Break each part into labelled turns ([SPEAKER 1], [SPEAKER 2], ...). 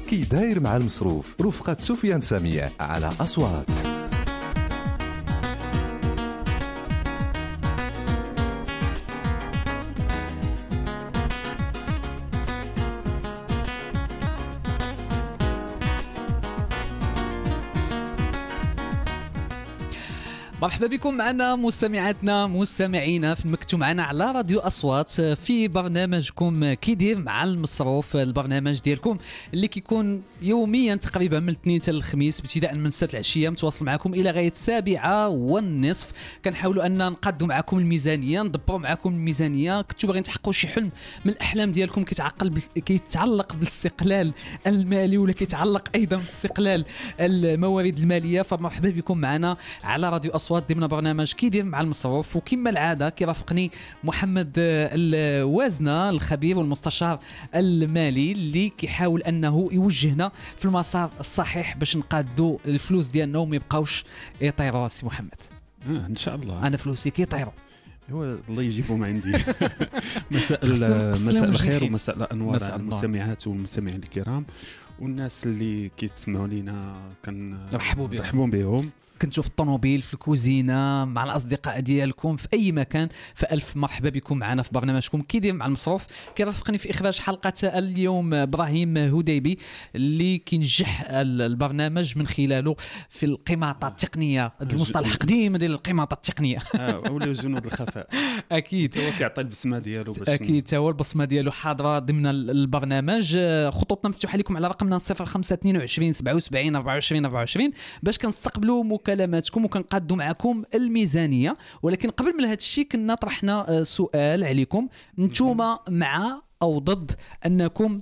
[SPEAKER 1] كي داير مع المصروف رفقة سفيان سامية على أصوات.
[SPEAKER 2] مرحبا بكم معنا مستمعاتنا مستمعينا في المكتوب معنا على راديو أصوات في برنامجكم كيدير مع المصروف. البرنامج ديالكم اللي كيكون يوميا تقريبا من الاثنين حتى الخميس ابتداء من 6 العشية متواصل معكم إلى غاية 7:30. كنحاولوا أن نقدوا معكم الميزانية، ندبروا معكم الميزانية. كنتوا باغيين تحققوا شي حلم من الأحلام ديالكم كيتعلق بالاستقلال المالي ولا كيتعلق أيضا باستقلال الموارد المالية، فمرحبا بكم معنا على راديو أصوات ضمن برنامج كيدير مع المصروف. وكما العادة كيرافقني محمد الوازنة الخبير والمستشار المالي اللي كيحاول أنه يوجهنا في المسار الصحيح باش نقادوا الفلوس ديالنا وما يبقاوش يطيروا. سي محمد
[SPEAKER 3] إن شاء الله
[SPEAKER 2] أنا فلوسي كيطيروا.
[SPEAKER 3] هو الله يجيبهم عندي. مساء الخير ومساء الأنوار على المستمعات والمستمعين الكرام والناس اللي كيتسمعوا لينا. نرحبوا بهم.
[SPEAKER 2] كنتوا في الطوموبيل، في الكوزينه، مع الاصدقاء ديالكم، في اي مكان، فالف مرحبا بكم معنا في برنامجكم كيدير مع المصروف. كيرافقني في اخراج حلقه اليوم ابراهيم هديبي اللي كينجح البرنامج من خلاله في القماطه التقنيه، المصطلح قديم ديال القماطه التقنيه.
[SPEAKER 3] ولا جنود الخفاء.
[SPEAKER 2] اكيد
[SPEAKER 3] هو كيعطي البصمه ديالو باش
[SPEAKER 2] اكيد هو البصمه ديالو حاضره ضمن البرنامج. خطوطنا مفتوحه لكم على رقمنا 0522 77 24 24 باش كنستقبلوا مكالماتكم وكنقادوا معكم الميزانيه. ولكن قبل من هذا الشيء كنا طرحنا سؤال عليكم، نتوما مع او ضد انكم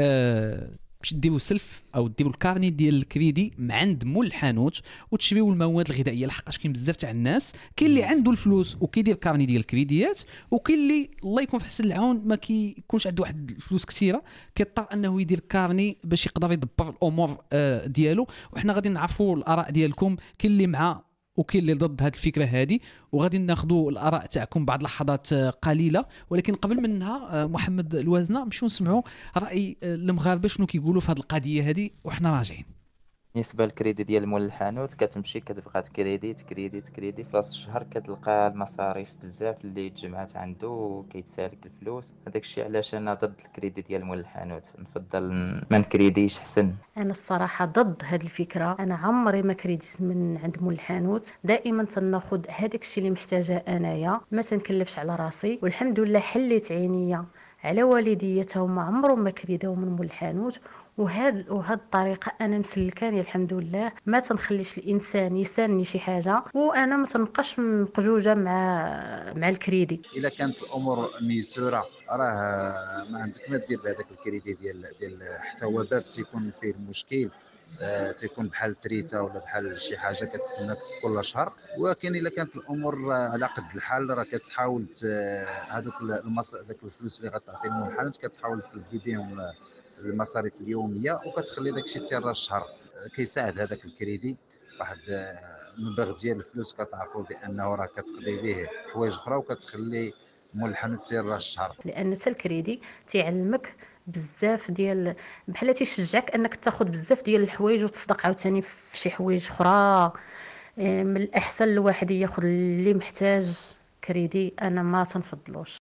[SPEAKER 2] باش ديروا سلف او ديروا الكارني ديال الكريدي مع عند مول الحانوت وتشريوا المواد الغذائيه؟ لحقاش كاين بزاف تاع الناس كاين اللي عنده الفلوس وكيدير كارني ديال الكريديات، وكاين اللي الله يكون في حسن العون ما كيكونش عنده واحد الفلوس كثيره كيضطر انه يدير كارني باش يقدر يدبر الامور ديالو. وحنا غادي نعرفوا الاراء ديالكم، كاين اللي مع وكاين اللي ضد هذه الفكره هذه، وغادي ناخذوا الاراء تاعكم بعد لحظات قليله. ولكن قبل منها محمد الوازنه نمشيو نسمعوا راي المغاربه شنو كيقولوا في هذه القضيه هذه وحنا راجعين.
[SPEAKER 4] بالنسبه للكريدي ديال مول الحانوت كتمشي كتبقى كريدي في راس الشهر، كتلقى المصاريف بزاف اللي تجمعات عنده وكيتسالك الفلوس. هذاك الشيء علاش انا ضد الكريدي ديال مول الحانوت، نفضل ما نكريديش حسن.
[SPEAKER 5] انا الصراحه ضد هذه الفكره. انا عمري ما كريديت من عند مول الحانوت، دائما تناخذ هذاك الشيء اللي محتاجه انايا، ما تنكلفش على راسي. والحمد لله حليت عينيا على والديا هما عمرهم ما كريداو من مول الحانوت. وهاد الطريقه انا مسلكاني الحمد لله، ما تنخليش الانسان يسالني شي حاجه وانا ما تنبقاش مقجوجه مع الكريدي.
[SPEAKER 6] الا كانت الامور ميسوره راه ما عندك ما دير بهذاك الكريدي ديال حتى هو باب تيكون فيه المشكل، تيكون بحال تريتا ولا بحال شي حاجه كتسناك في كل شهر. ولكن الا كانت الامور على قد الحال راه كتحاول هذوك داك الفلوس اللي غتعطي لهم الحانوت كتحاول تلفي بهم المصاريف اليوميه وكتخلي داكشي تيرا الشهر. كيساعد هذاك الكريدي واحد المبلغ ديال الفلوس كتعرفوا بانه راه كتقضي به حوايج اخرى وكتخلي مول الحانوت تيرا الشهر.
[SPEAKER 5] لان حتى الكريدي تيعلمك بزاف ديال بحال تيشجعك انك تاخذ بزاف ديال الحوايج وتصدق عاوتاني في شي حوايج اخرى. من الاحسن الواحد ياخذ اللي محتاج كريدي، انا ما تنفضلوش.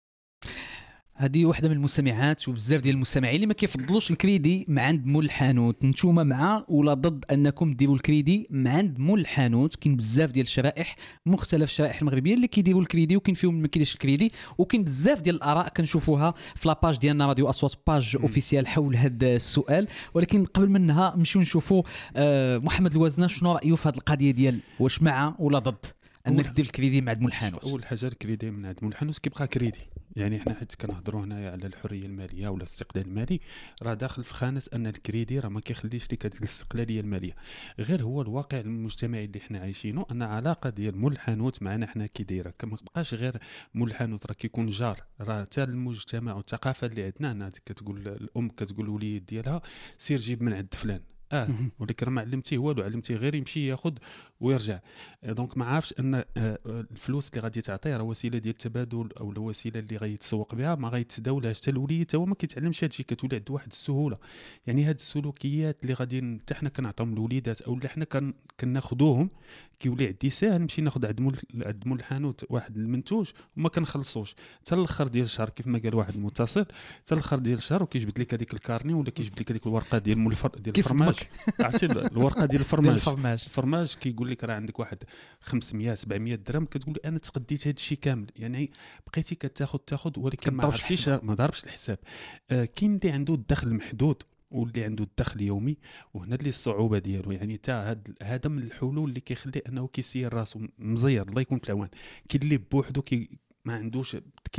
[SPEAKER 2] هذه واحدة من المستمعات وبزاف ديال المستمعين اللي ما كيفضلوش الكريدي مع عند مول الحانوت. نتوما مع ولا ضد انكم ديروا الكريدي مع عند مول الحانوت؟ كاين بزاف ديال الشرائح، مختلف الشرائح المغربيه اللي كيديروا الكريدي وكاين فيهم ما كيديرش الكريدي، وكاين بزاف ديال الاراء كنشوفوها في لاباج ديالنا راديو اصوات باج اوفيسيال حول هذا السؤال. ولكن قبل منها نمشيو نشوفوا محمد الوازنه شنو رايه في هذه القضيه ديال واش مع ولا ضد انك دير الكريدي مع عند مول الحانوت.
[SPEAKER 3] اول حاجه الكريدي من عند مول الحانوت كيبقى كريدي، يعني احنا حيت كنهضروا هنايا على الحريه الماليه ولا الاستقلال المالي، راه داخل في خانه ان الكريدي راه ما كيخليش لك هذه الاستقلاليه الماليه. غير هو الواقع المجتمعي اللي احنا عايشينه ان علاقه ديال مول الحانوت معنا حنا كي دايره، ما بقاش غير مول الحانوت راه كيكون جار، راه حتى المجتمع والثقافه اللي عندنا هنا كتقول الام كتقول لوليد ديالها سير جيب من عند فلان، ولكن ما علمتيه والو، علمتيه غير يمشي ياخذ ويرجع. دونك ما عارفش ان الفلوس اللي غادي تعطيه راه وسيله ديال التبادل، او الوسيله اللي غيتسوق بها ما غيتداولهاش حتى الوليد، حتى هو ما كيتعلمش هادشي، كتولي عنده واحد السهوله. يعني هاد السلوكيات اللي غادي حتى حنا كنعطيهم الوليدات او اللي حنا كناخذوهم، كيولي عندي ساهل نمشي ناخذ عند مول الحانوت واحد المنتوج وما كنخلصوش حتى الاخر ديال الشهر، كيف ما قال واحد المتصل، حتى الاخر ديال الشهر وكيجبد لك هذيك الكارني ولا كيجبد لك هذيك الورقه ديال ديال الفرماج. عرفتي الورقه ديال الفرماج كيقول لك راه عندك واحد 500 700 درهم، كتقول انا تقديت هذا الشيء كامل. يعني بقيتي كتاخذ ولكن ما عرفتيش، ما ضربش الحساب. كاين اللي عنده الدخل المحدود واللي عنده الدخل يومي، وهنا اللي الصعوبه ديالو. يعني تا هذا من الحلول اللي كيخلي انه كيسير راسو مزير، الله يكون في العوان. كاين اللي بوحدو ما عندوش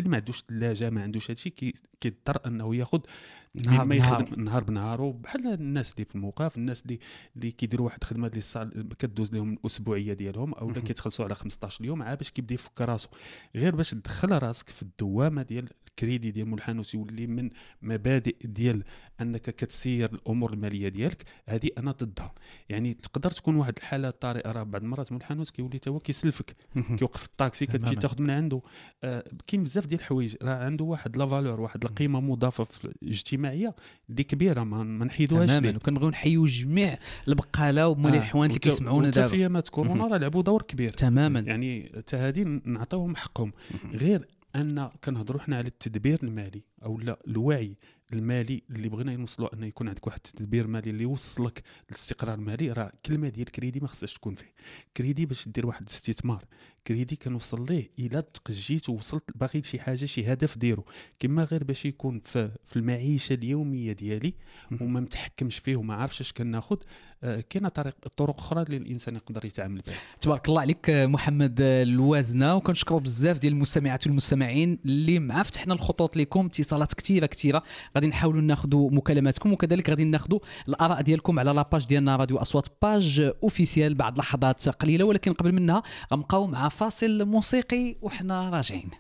[SPEAKER 3] ثلاجه، ما عندوش هادشي، كيضطر انه ياخذ ما يخدم نهار بنهارو، بحال الناس اللي في الموقف، الناس اللي كيديروا واحد الخدمه اللي كدوز لهم الاسبوعيه ديالهم، او لا كيتخلصوا على 15 يوم، عا باش كيبدا يفك راسو. غير باش تدخل راسك في الدوامه ديال الكريدي ديال مول الحانوت، يولي من مبادئ ديال انك كتسير الامور الماليه ديالك، هذه انا ضدها. يعني تقدر تكون واحد الحاله طارئه، راه بعض المرات مول الحانوت كيولي تا هو كيسلفك، كيوقف في الطاكسي كتجي تاخذ من عنده. كاين بزاف ديال الحوايج، راه عنده واحد لا فالور، واحد القيمه مضافه اجتماعيه اللي كبيره، ما نحيدوهاش ليه.
[SPEAKER 2] وكنبغيو نحيوا جميع البقاله ومولي الحوانت اللي كيسمعونا دابا.
[SPEAKER 3] وتفيامات كورونا راه لعبوا دور كبير
[SPEAKER 2] تماما.
[SPEAKER 3] يعني حتى هذه نعطيوهم حقهم. غير ان كنهضروا حنا على التدبير المالي او لا الوعي المالي اللي بغينا نوصلوا، ان يكون عندك واحد التدبير مالي اللي يوصلك للاستقرار المالي. راه كلمه ديال الكريدي ما خصهاش تكون فيه. كريدي باش دير واحد الاستثمار، كريدي كنوصل ليه الا تقجيت ووصلت باغي شي حاجه، شي هدف ديرو، كما غير باش يكون في المعيشه اليوميه ديالي وما متحكمش فيه وما عارفش اش كناخذ. كاينه طرق اخرى اللي الانسان يقدر يتعامل بها.
[SPEAKER 2] تبارك الله عليك محمد الوازنه، وكنشكروا بزاف ديال المستمعات والمستمعين اللي مع فتحنا الخطوط لكم، اتصالات كثيره غادي نحاولوا ناخذوا مكالماتكم، وكذلك غادي ناخذوا الاراء ديالكم على لاباج ديالنا راديو اصوات باج اوفيسيال بعد لحظات قليله. ولكن قبل منها غنبقاو مع فاصل موسيقي وحنا راجعين.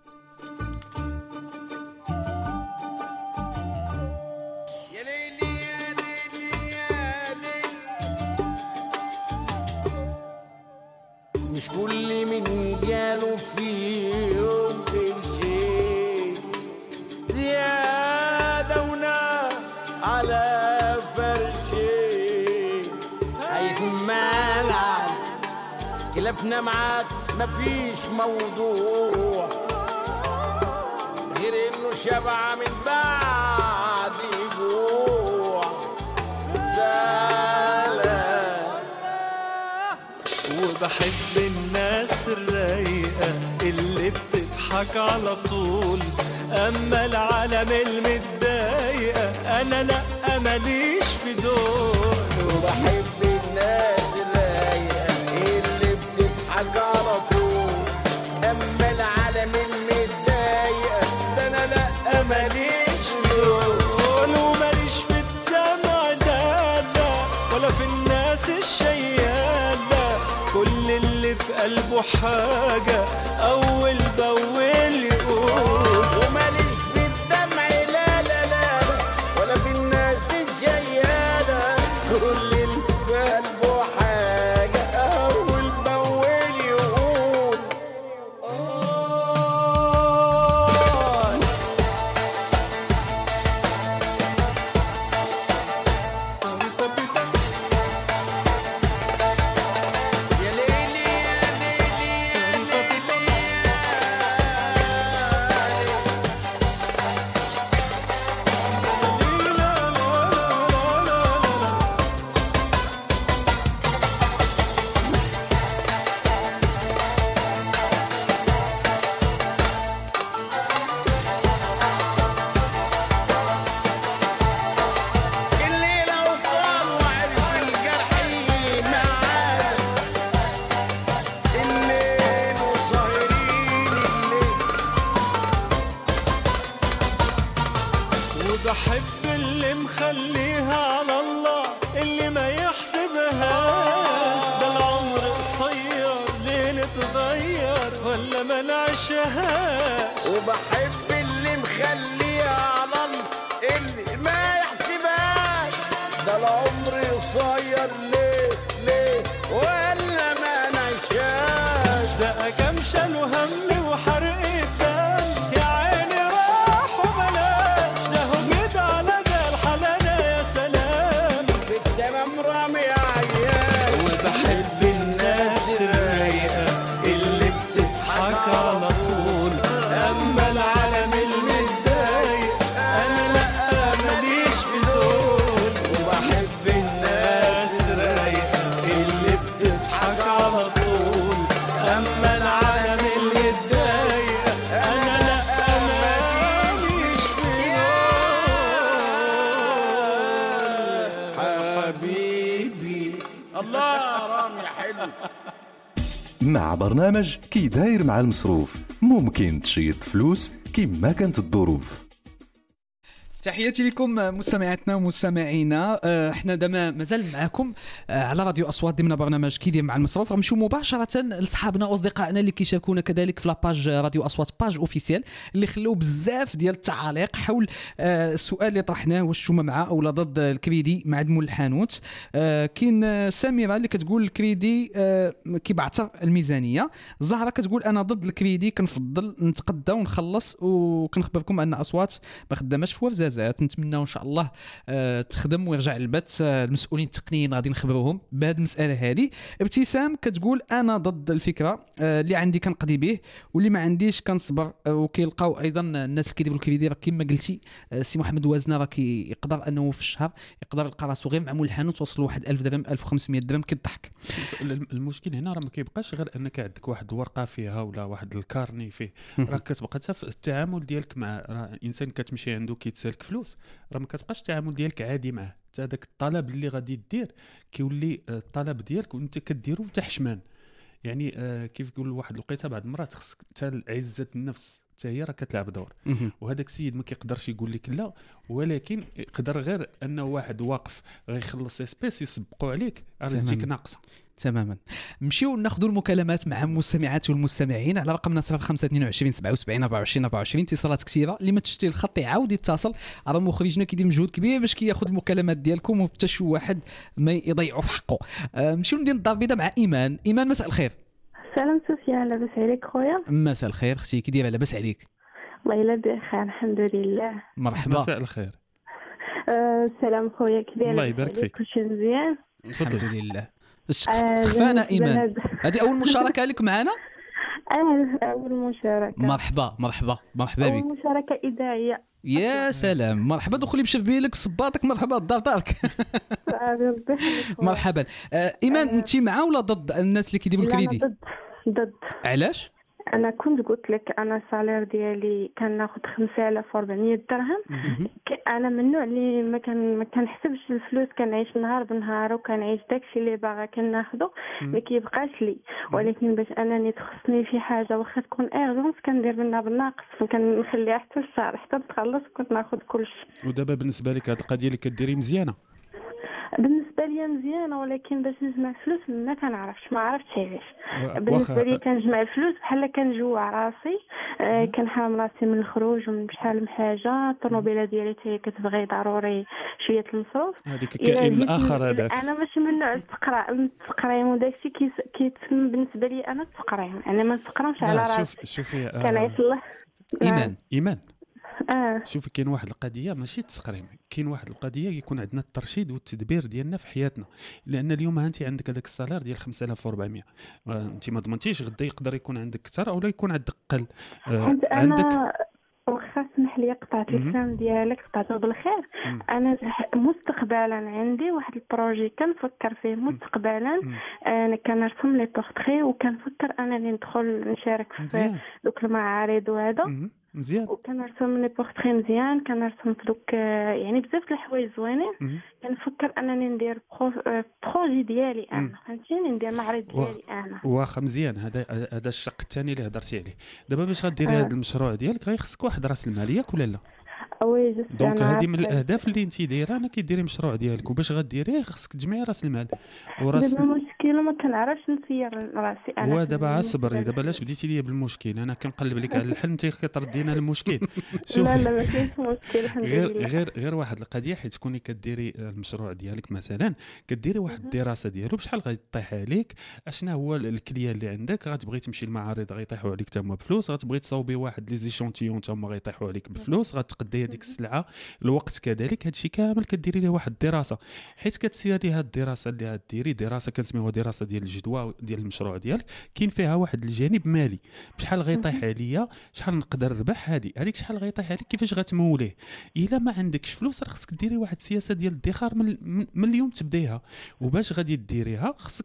[SPEAKER 7] مش كل من قالوا في يوم شيء زيادة ونار على فرشي هيتمالع كلفنا معاك مفيش موضوع غير انه شبع من بعد جوع
[SPEAKER 8] وبحب الناس الرايقة اللي بتضحك على طول، أما العالم المتضايقة أنا لأ ماليش في دول.
[SPEAKER 7] وبحب الناس الرايقة اللي بتضحك على طول، أما العالم المتضايقة ده أنا لأ ماليش في دول.
[SPEAKER 8] وماليش في الدمع لا لا، ولا في الناس الشيالة، كل اللي في قلبه حاجة أول بأول يقول.
[SPEAKER 7] وماليش في الدمع لا لا لا، ولا في الناس الجيالة، كل اللي في قلبه حاجة أول بأول يقول.
[SPEAKER 8] وبحب اللي مخليها على الله، اللي ما يحسبهاش، ده العمر قصير ليه نتغير ولا ما نعيشهاش.
[SPEAKER 7] وبحب اللي مخليها على الله، اللي ما يحسبهاش، ده العمر الله رامي حلو.
[SPEAKER 1] مع برنامج كي داير مع المصروف ممكن تشيط فلوس كيما كانت الظروف.
[SPEAKER 2] تحياتي لكم مستمعاتنا ومستمعينا. احنا دابا مازال معكم على راديو اصوات ضمن برنامج كيدير مع المصروف. غنمشيو مباشره لاصحابنا واصدقائنا اللي كيشاركونا كذلك في لاباج راديو اصوات باج اوفيسيال اللي خلوا بزاف ديال التعاليق حول السؤال اللي طرحناه واش نتوما مع او ضد الكريدي مع دمول الحانوت. كاين سميره اللي كتقول الكريدي كيبعثر الميزانيه. زهره كتقول انا ضد الكريدي، كنفضل نتقدى ونخلص، وكنخبركم ان اصوات ما خداماش في وفزازات. نتمنى ان شاء الله تخدم ويرجع البث. المسؤولين التقنيين غادي نخبروهم بهذه المساله هذه. ابتسام كتقول انا ضد الفكره، اللي عندي كنقضي به واللي ما عنديش كنصبر. وكيلقاو ايضا الناس اللي كيديروا الكريدي راه كما قلتي سي محمد وازنه راه يقدر انه في الشهر يقدر يلقى راسو غير مع مول الحانوت توصل واحد 1000 درهم 1500 درهم كيضحك.
[SPEAKER 3] المشكل هنا راه ما كيبقاش غير انك عندك واحد الورقه فيها ولا واحد الكارني فيه، راه كتبقى حتى في التعامل ديالك مع انسان كتمشي عنده كيتسالك فلوس، راه ما كتبقاش التعامل ديالك عادي معه. حتى داك الطلب اللي غادي دير كيولي الطلب ديالك وانت كديرو تحشمان. يعني كيف يقول واحد الوقيته بعض المرات خصك حتى عزه النفس حتى هي راه كتلعب دور. وهذاك السيد ما كيقدرش يقول لك لا، ولكن يقدر غير انه واحد واقف غيخلص اسبيس يسبقوا عليك راه تجيك ناقصه
[SPEAKER 2] تماما. نمشيو ناخذوا المكالمات مع المستمعات والمستمعين على رقمنا 0522 77 24 24. اتصالات كثيره، اللي ما تشتري الخط يعاود يتصل. راه مخرجنا كيدير مجهود كبير باش كياخذ المكالمات ديالكم وحتى شي واحد ما يضيعوا في حقه. نمشيو ندير الدار البيضاء مع ايمان. ايمان مساء الخير.
[SPEAKER 9] سلام سفيان، لاباس عليك خويا؟
[SPEAKER 2] مساء الخير اختي، كي دايره؟ لاباس عليك؟
[SPEAKER 9] والله الا بخير الحمد لله.
[SPEAKER 2] مرحبا.
[SPEAKER 3] مساء الخير.
[SPEAKER 9] سلام خويا، كي داير؟
[SPEAKER 3] الله يبارك فيك.
[SPEAKER 9] كلشي مزيان
[SPEAKER 2] الحمد لله. سخفانه ايمان، هذه اول مشاركه لك معنا؟
[SPEAKER 9] اول مشاركه.
[SPEAKER 2] مرحبا مرحبا مرحبا بك.
[SPEAKER 9] اول مشاركه اذاعيه.
[SPEAKER 2] يا سلام، مرحبا. دخلي بشرف بيلك صباطك. مرحبا، الدار دارك. مرحبا. ايمان، انت مع ولا ضد الناس اللي كيديروا الكريدي؟
[SPEAKER 9] ضد.
[SPEAKER 2] علاش؟
[SPEAKER 9] انا كنت قلت لك انا السالير ديالي كناخذ 5400 درهم. انا من النوع اللي ما كنحسبش الفلوس، كنعيش نهار بنهار وكنعيش داكشي اللي باغا كناخذه ما كيبقاش لي. ولكن باش انني تخصني في حاجه واخا تكون ايرجونس كندير منها بالناقص، كنخليها حتى الشهر حتى تخلص كنت ناخذ كلشي.
[SPEAKER 3] ودابا بالنسبه لك هذه القضيه اللي كديري مزيانه؟
[SPEAKER 9] بالنسبه لي مزيانه، ولكن باش نجمع فلوس ما كنعرفش، ما عرفتش علاش. بالنسبه لي كنجمع الفلوس بحال كنجوع راسي. كنحرم راسي من الخروج ومن شحال من حاجه. الطوموبيله ديالي حتى كتبغي ضروري شويه المصروف.
[SPEAKER 3] هذيك الكائن الاخر هذاك.
[SPEAKER 9] انا ماشي من نوع التقريم وداكشي كيتسمى بالنسبه لي انا التقريم، يعني ما نتقرمش على راسي.
[SPEAKER 3] شوفي
[SPEAKER 9] كنعيش الله.
[SPEAKER 3] ايمان شوفي، كاين واحد القضيه ماشي التقريم، كاين واحد القضيه يكون عندنا الترشيد والتدبير ديالنا في حياتنا. لان اليوم انت عندك هذاك السالار ديال 5400، انت ما ضمنتيش غدا يقدر يكون عندك اكثر او لا يكون عندك اقل.
[SPEAKER 9] عندك واخا اسمح لي قطعت الكلام ديالك، قطعته بالخير. انا مستقبلا عندي واحد البروجي كنفكر فيه مستقبلا. انا كنرسم لي بورتري وكنفكر انني ندخل نشارك في دوك المعارض وهذا
[SPEAKER 3] مزيان.
[SPEAKER 9] وكنرسم لي بورتري مزيان، كنرسم في دوك يعني بزاف د الحوايج زوينين. كنفكر انني ندير بروجي ديالي انا، فهمتيني، ندير معرض ديالي انا.
[SPEAKER 3] واخا مزيان. هذا الشق الثاني اللي هضرتي عليه. دابا باش غديري هذا المشروع ديالك غيخصك واحد راس المال، ياك ولا لا؟
[SPEAKER 9] وي
[SPEAKER 3] دونك هذه من الاهداف اللي انت دايره، انا كيديري مشروع ديالك وباش غديريه خصك تجمعي راس المال وراس.
[SPEAKER 9] دابا المشكل ما كنعرفش نسير راسي انا.
[SPEAKER 3] ودابا صبري، دابا علاش بديتي ليا بالمشكل؟ انا كنقلب لك على الحل انت كتردينا المشكل.
[SPEAKER 9] لا ما كاينش مشكل الحمد لله.
[SPEAKER 3] غير واحد القضيه، حيت تكوني كديري المشروع ديالك مثلا كديري واحد الدراسه ديالو بشحال غيطيح عليك، اشنا هو الكليان اللي عندك. غتبغي تمشي للمعارض غيطيحوا عليك تما بفلوس، غتبغي تصاوبي واحد لي زيشونتيون تما غيطيحوا عليك بفلوس، غتقدي هذيك السلعه الوقت كذلك. هادشي كامل كديري ليه واحد الدراسه، حيت كتسيري هاد الدراسه اللي غديري دراسه كنسميوها دراسه ديال الجدوى ديال المشروع ديالك. كاين فيها واحد الجانب مالي، بشحال غيطيح عليا، شحال نقدر نربح، هذيك شحال غيطيح عليك، كيفاش غتموليه. الا ما عندكش فلوس راه خصك ديري واحد السياسه ديال الادخار من اليوم تبدايها. وباش غادي ديريها خصك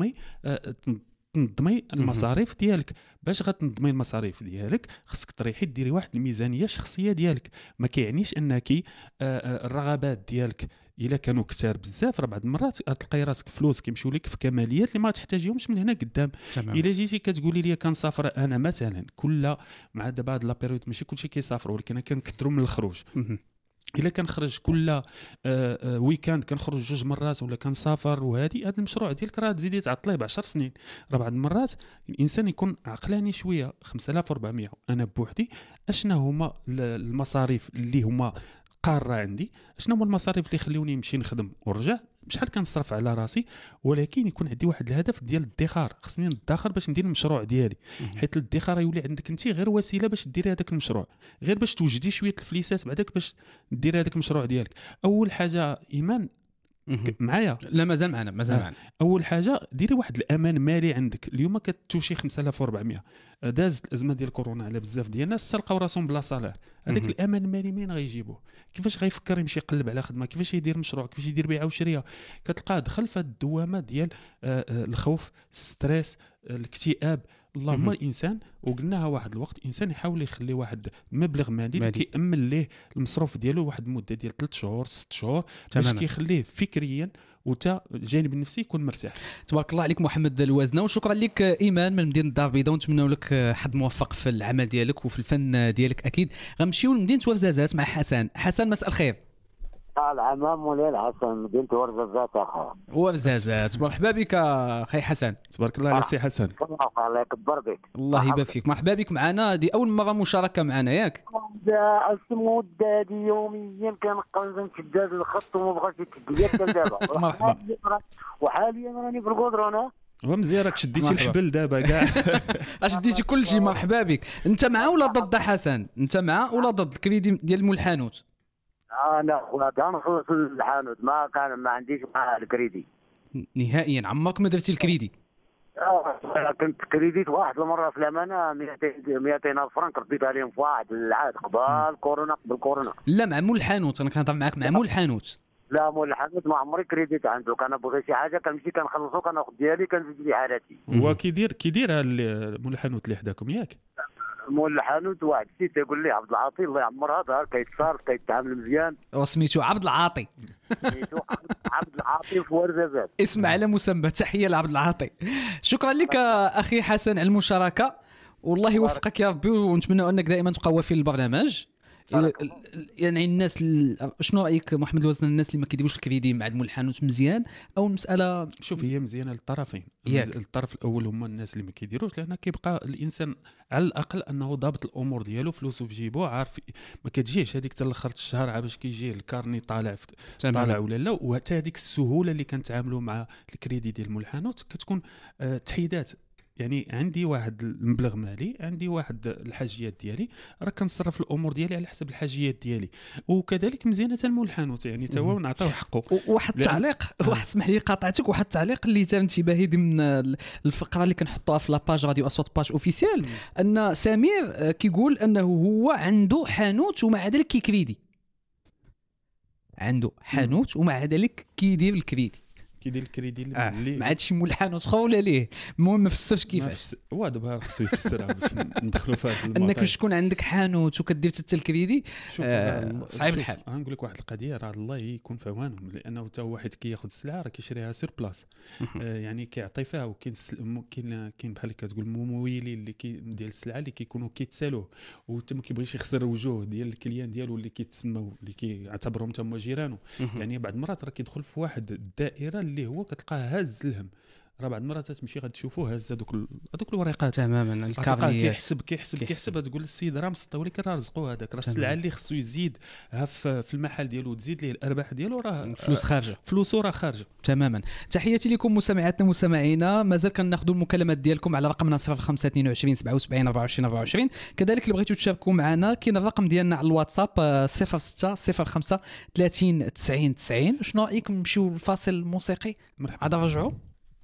[SPEAKER 3] تنظمي المصاريف ديالك. باش غتنظمي المصاريف ديالك خصك تريحي ديري واحد الميزانيه شخصيه ديالك. ما كيعنيش انك الرغبات ديالك الا كانوا كثار بزاف راه بعض المرات تلقاي راسك فلوس كيمشيو لك في كماليات اللي ما تحتاجيهمش من هنا قدام. الا جيتي كتقولي لي كنسافر انا مثلا كل مع دابا هاد لا بيريود ماشي كلشي كيسافر ولكن انا كنكثروا من الخروج. الا كنخرج كل ويكاند كنخرج 2 مرات ولا كنسافر وهذه هذا المشروع ديالك راه تزيدي تعطليه ب10 سنين. راه بعض المرات الانسان يكون عقلاني شويه. 5400 انا بوحدي اشنا هما المصاريف اللي هما قاره عندي؟ شنو هما المصاريف اللي يخليوني نمشي نخدم ونرجع؟ بشحال كنصرف على راسي؟ ولكن يكون عندي واحد الهدف ديال الادخار. خصني ندخر باش ندير المشروع ديالي، حيت الادخار يولي عندك انت غير وسيله باش ديري هذاك المشروع، غير باش توجدي شويه الفليسات بعدك باش ديري هذاك المشروع ديالك. اول حاجه ايمان معايا؟
[SPEAKER 2] لا مازال معنا.
[SPEAKER 3] اول حاجه ديري واحد الامان مالي عندك. اليوم كتوشي 5400 دازت الازمه ديال كورونا على بزاف ديال الناس تلقاو راسهم بلا صالير. هذاك الامان المالي منين غيجيبوه؟ كيفاش غيفكر يمشي يقلب على خدمه؟ كيفاش يدير مشروع؟ كيفاش يدير بيع وشريه؟ كتلقاه دخل في الدوامه ديال الخوف، الستريس، الاكتئاب. اللهم الانسان وقلناها واحد الوقت الانسان يحاول يخلي واحد مبلغ مالي اللي كيامن ليه المصروف ديالو واحد المده ديال 3 شهور 6 شهور باش كيخليه فكريا وتا الجانب النفسي يكون مرتاح.
[SPEAKER 2] تبارك الله عليك محمد الوازنه، وشكرا لك ايمان من مدينه الدار البيضاء، ونتمنوا لك حظ موفق في العمل ديالك وفي الفن ديالك. اكيد غنمشيو لمدينه وفزازات مع حسن. مساء الخير.
[SPEAKER 10] العمام مولاي الحسن مدينة وفزازات اخويا.
[SPEAKER 2] وفزازات مرحبا بك اخي حسن.
[SPEAKER 3] تبارك الله على سي حسن.
[SPEAKER 10] الله يكبر بك.
[SPEAKER 2] الله يبارك فيك. مرحبا بك معنا. دي اول مره مشاركه معنا ياك؟
[SPEAKER 10] المده دي يوميا كنقلب نشد هذا الخط وما بغاش يتجدد دابا.
[SPEAKER 2] مرحبا.
[SPEAKER 10] وحاليا راني في القدرونه.
[SPEAKER 3] ومزيان راك شديتي الحبل دابا كاع.
[SPEAKER 2] شديتي كل شيء. مرحبا بك. انت مع ولا ضد حسن؟ انت مع ولا ضد الكريدي ديال مول الحانوت؟
[SPEAKER 10] انا كنخلص الحانوت، ما عنديش مع الكريدي
[SPEAKER 2] نهائيا. عمرك ما درتي الكريدي؟
[SPEAKER 10] كنت كريديت واحد المره في الامانه 200 فرنك رديتها لهم في واحد العاد قبل كورونا.
[SPEAKER 2] لا مع مول الحانوت، انا كنهضر معاك مع مول الحانوت.
[SPEAKER 10] لا مول الحانوت ما عمري كريديت عنده. كان بغي شي حاجه كنمشي كنخلصو كناخذ ديالي كنزيد لي حالاتي.
[SPEAKER 3] هو كيدير مول الحانوت اللي حداكم ياك؟
[SPEAKER 10] مول الحانوت واحد السيد يقول لي عبد العاطي الله يعمرها دار، كيتصارف كيتعامل مزيان.
[SPEAKER 2] وسميتو عبد العاطي.
[SPEAKER 10] عبد العاطي في ورزازات.
[SPEAKER 2] اسم على مسمى. تحيه لعبد العاطي. شكرا لك اخي حسن على المشاركه، والله يوفقك يا ربي، ونتمنى انك دائما تبقى وافي للبرنامج. يعني الناس شنو رايك محمد الوزن؟ الناس اللي ما كيديروش الكريدي مع مول الحانوت مزيان او المساله؟
[SPEAKER 3] شوف هي مزيانه للطرفين. الطرف الاول هما الناس اللي ما كيديروش، لان كيبقى الانسان على الاقل انه ضابط الامور ديالو، فلوسه في جيبو، عارف ما كتجيش هذيك حتى الاخر الشهر باش كيجي الكارني طالع ولا لا. وحتى هذيك السهوله اللي كنتعاملوا مع الكريدي ديال مول الحانوت كتكون تحيدات. يعني عندي واحد المبلغ مالي، عندي واحد الحاجيات ديالي، راه كنصرف الامور ديالي على حسب الحاجيات ديالي. وكذلك مزيانه مول الحانوت يعني تا هو نعطيوه حقه.
[SPEAKER 2] واحد التعليق واحد اسمح لي قاطعتك، واحد التعليق اللي تم انتباهي ضمن الفقره اللي كنحطوها في لاباج راديو اصوات باج اوفيسيال، ان سمير كيقول انه هو عنده حانوت ومع ذلك كيكريدي. عنده حانوت ومع ذلك كيدير الكريدي.
[SPEAKER 3] كيدير الكريدي اللي
[SPEAKER 2] ما عادش مول الحانوت خو ولا ليه. المهم ما فسرش كيفاش.
[SPEAKER 3] هو دابا خصو يفسرها باش ندخلوا في هذا الموضوع.
[SPEAKER 2] انك باش تكون عندك حانوت وكدير حتى الكريدي صعيب الحال.
[SPEAKER 3] غنقول لك واحد القضيه، راه الله يكون في عوانهم، لانه حتى واحد كياخذ السلعه راه كيشريها سور بلاص. يعني كيعطي فيها، وكاين بحال كتقول ممولين اللي ديال السلعه اللي كيكونوا كيتسالوه، وحتى ما كيبغيش يخسر الوجوه ديال الكليان ديالو اللي كيتسموا اللي كيعتبرهم تما جيرانه. يعني بعض المرات راه كيدخل في واحد الدائره اللي هو كتلقاه هاز الهم. راه بعض المرات تمشي غتشوفوا هاز هذوك الورقات
[SPEAKER 2] تماما، الكارنيه
[SPEAKER 3] كيحسب تقول السيد راه مسطى، ولكن راه رزقوا هذاك، راه السلعه اللي خصو يزيدها في المحل ديالو وتزيد ليه الارباح ديالو، راه
[SPEAKER 2] فلوس خارجه،
[SPEAKER 3] فلوسه راه خارجه
[SPEAKER 2] تماما. تحياتي لكم مستمعاتنا مستمعينا، مازال كناخذوا المكالمات ديالكم على رقمنا 0522 77 24 24. كذلك اللي بغيتوا تشاركوا معنا كاين الرقم ديالنا على الواتساب 06 05 30 90 90. شنو رايكم نمشيو لفاصل موسيقي عاد نرجعوا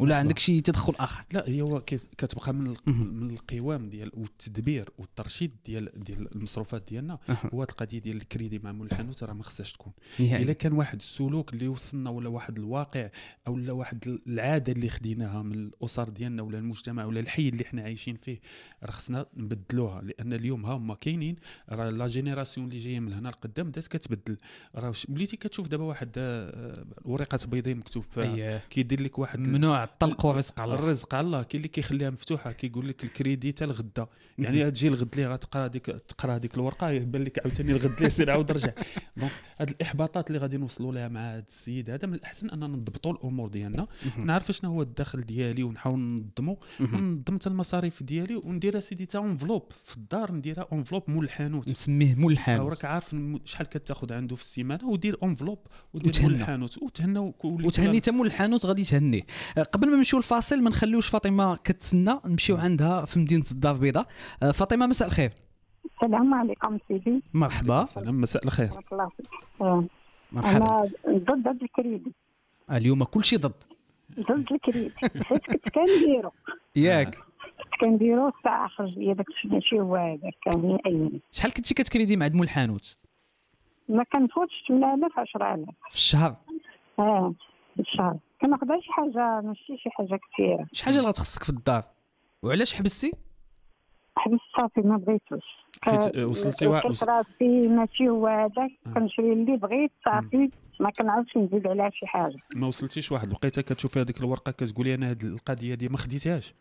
[SPEAKER 2] ولا عندك شي تدخل اخر؟
[SPEAKER 3] لا هي هو كتبقى من القوام ديال والتدبير والترشيد ديال المصروفات ديالنا. هو القضيه ديال الكريدي مع مول الحانوت راه ما خصهاش تكون. الا كان واحد السلوك اللي وصلنا ولا واحد الواقع او لا واحد العاده اللي خديناها من الاسر ديالنا ولا المجتمع ولا الحي اللي حنا عايشين فيه، راه خصنا نبدلوها. لان اليوم ها هما كاينين، راه لا جينيراسيون اللي جايه من هنا لقدام بدات كتبدل. راه وليتي كتشوف دابا واحد الورقه بيضاء مكتوب كيدير لك واحد
[SPEAKER 2] ممنوع الطلق والرزق على الله.
[SPEAKER 3] الرزق على الله. كاين اللي كيخليها مفتوحه، كيقول لك الكريدي حتى الغدا، يعني تجي الغد اللي غتقرا هذيك الورقه يبان لك عاوتاني الغد اللي سير عاود رجع. دونك هاد الاحباطات اللي غادي نوصلوا لها مع هذا السيد هذا، من الاحسن اننا نضبطوا الامور ديالنا، نعرف شنو هو الدخل ديالي ونحاول ننظموا. نظمت المصاريف ديالي ونديرها سيدي تا انفلوب في الدار، نديرها انفلوب مول الحانوت،
[SPEAKER 2] نسميه مول الحانوت.
[SPEAKER 3] راك عارف شحال كتاخذ عنده في السيمانه، ودير انفلوب ودير مول الحانوت
[SPEAKER 2] وتهني تا مول الحانوت غادي تهني. قبل ما نمشيو الفاصل ما نخليوش فاطمه كتسنى، نمشيو عندها في مدينه الدار البيضاء. فاطمه مساء الخير.
[SPEAKER 11] السلام عليكم سيدي.
[SPEAKER 2] مرحبا.
[SPEAKER 3] سلام مساء الخير.
[SPEAKER 2] مرحبا.
[SPEAKER 11] انا ضد هذا الكريدي
[SPEAKER 2] اليوم كل شيء ضد
[SPEAKER 11] الكريدي. حيت كنت كنديرو
[SPEAKER 2] ياك
[SPEAKER 11] كنديرو الساعه خرج لي داك الشيء هو هذا كان اي.
[SPEAKER 2] شحال كنتي كتكريدي مع مول الحانوت؟
[SPEAKER 11] ما كنفوتش 8000 10000
[SPEAKER 2] في الشهر.
[SPEAKER 11] في الشهر كناخذ شي حاجه، ماشي شي حاجه كثيره.
[SPEAKER 2] شي حاجه اللي غتخصك في الدار. وعلاش حبستي؟
[SPEAKER 11] حبست صافي ما بغيتوش.
[SPEAKER 3] وصلتي
[SPEAKER 11] راسي ماشي هو هذا، كنشري اللي بغيت صافي، ما كنعرفش نزيد عليها شي حاجه.
[SPEAKER 3] ما وصلتيش واحد الوقيته كتشوفي هذيك الورقه كتقولي انا هذه القضيه دي ما خديتهاش؟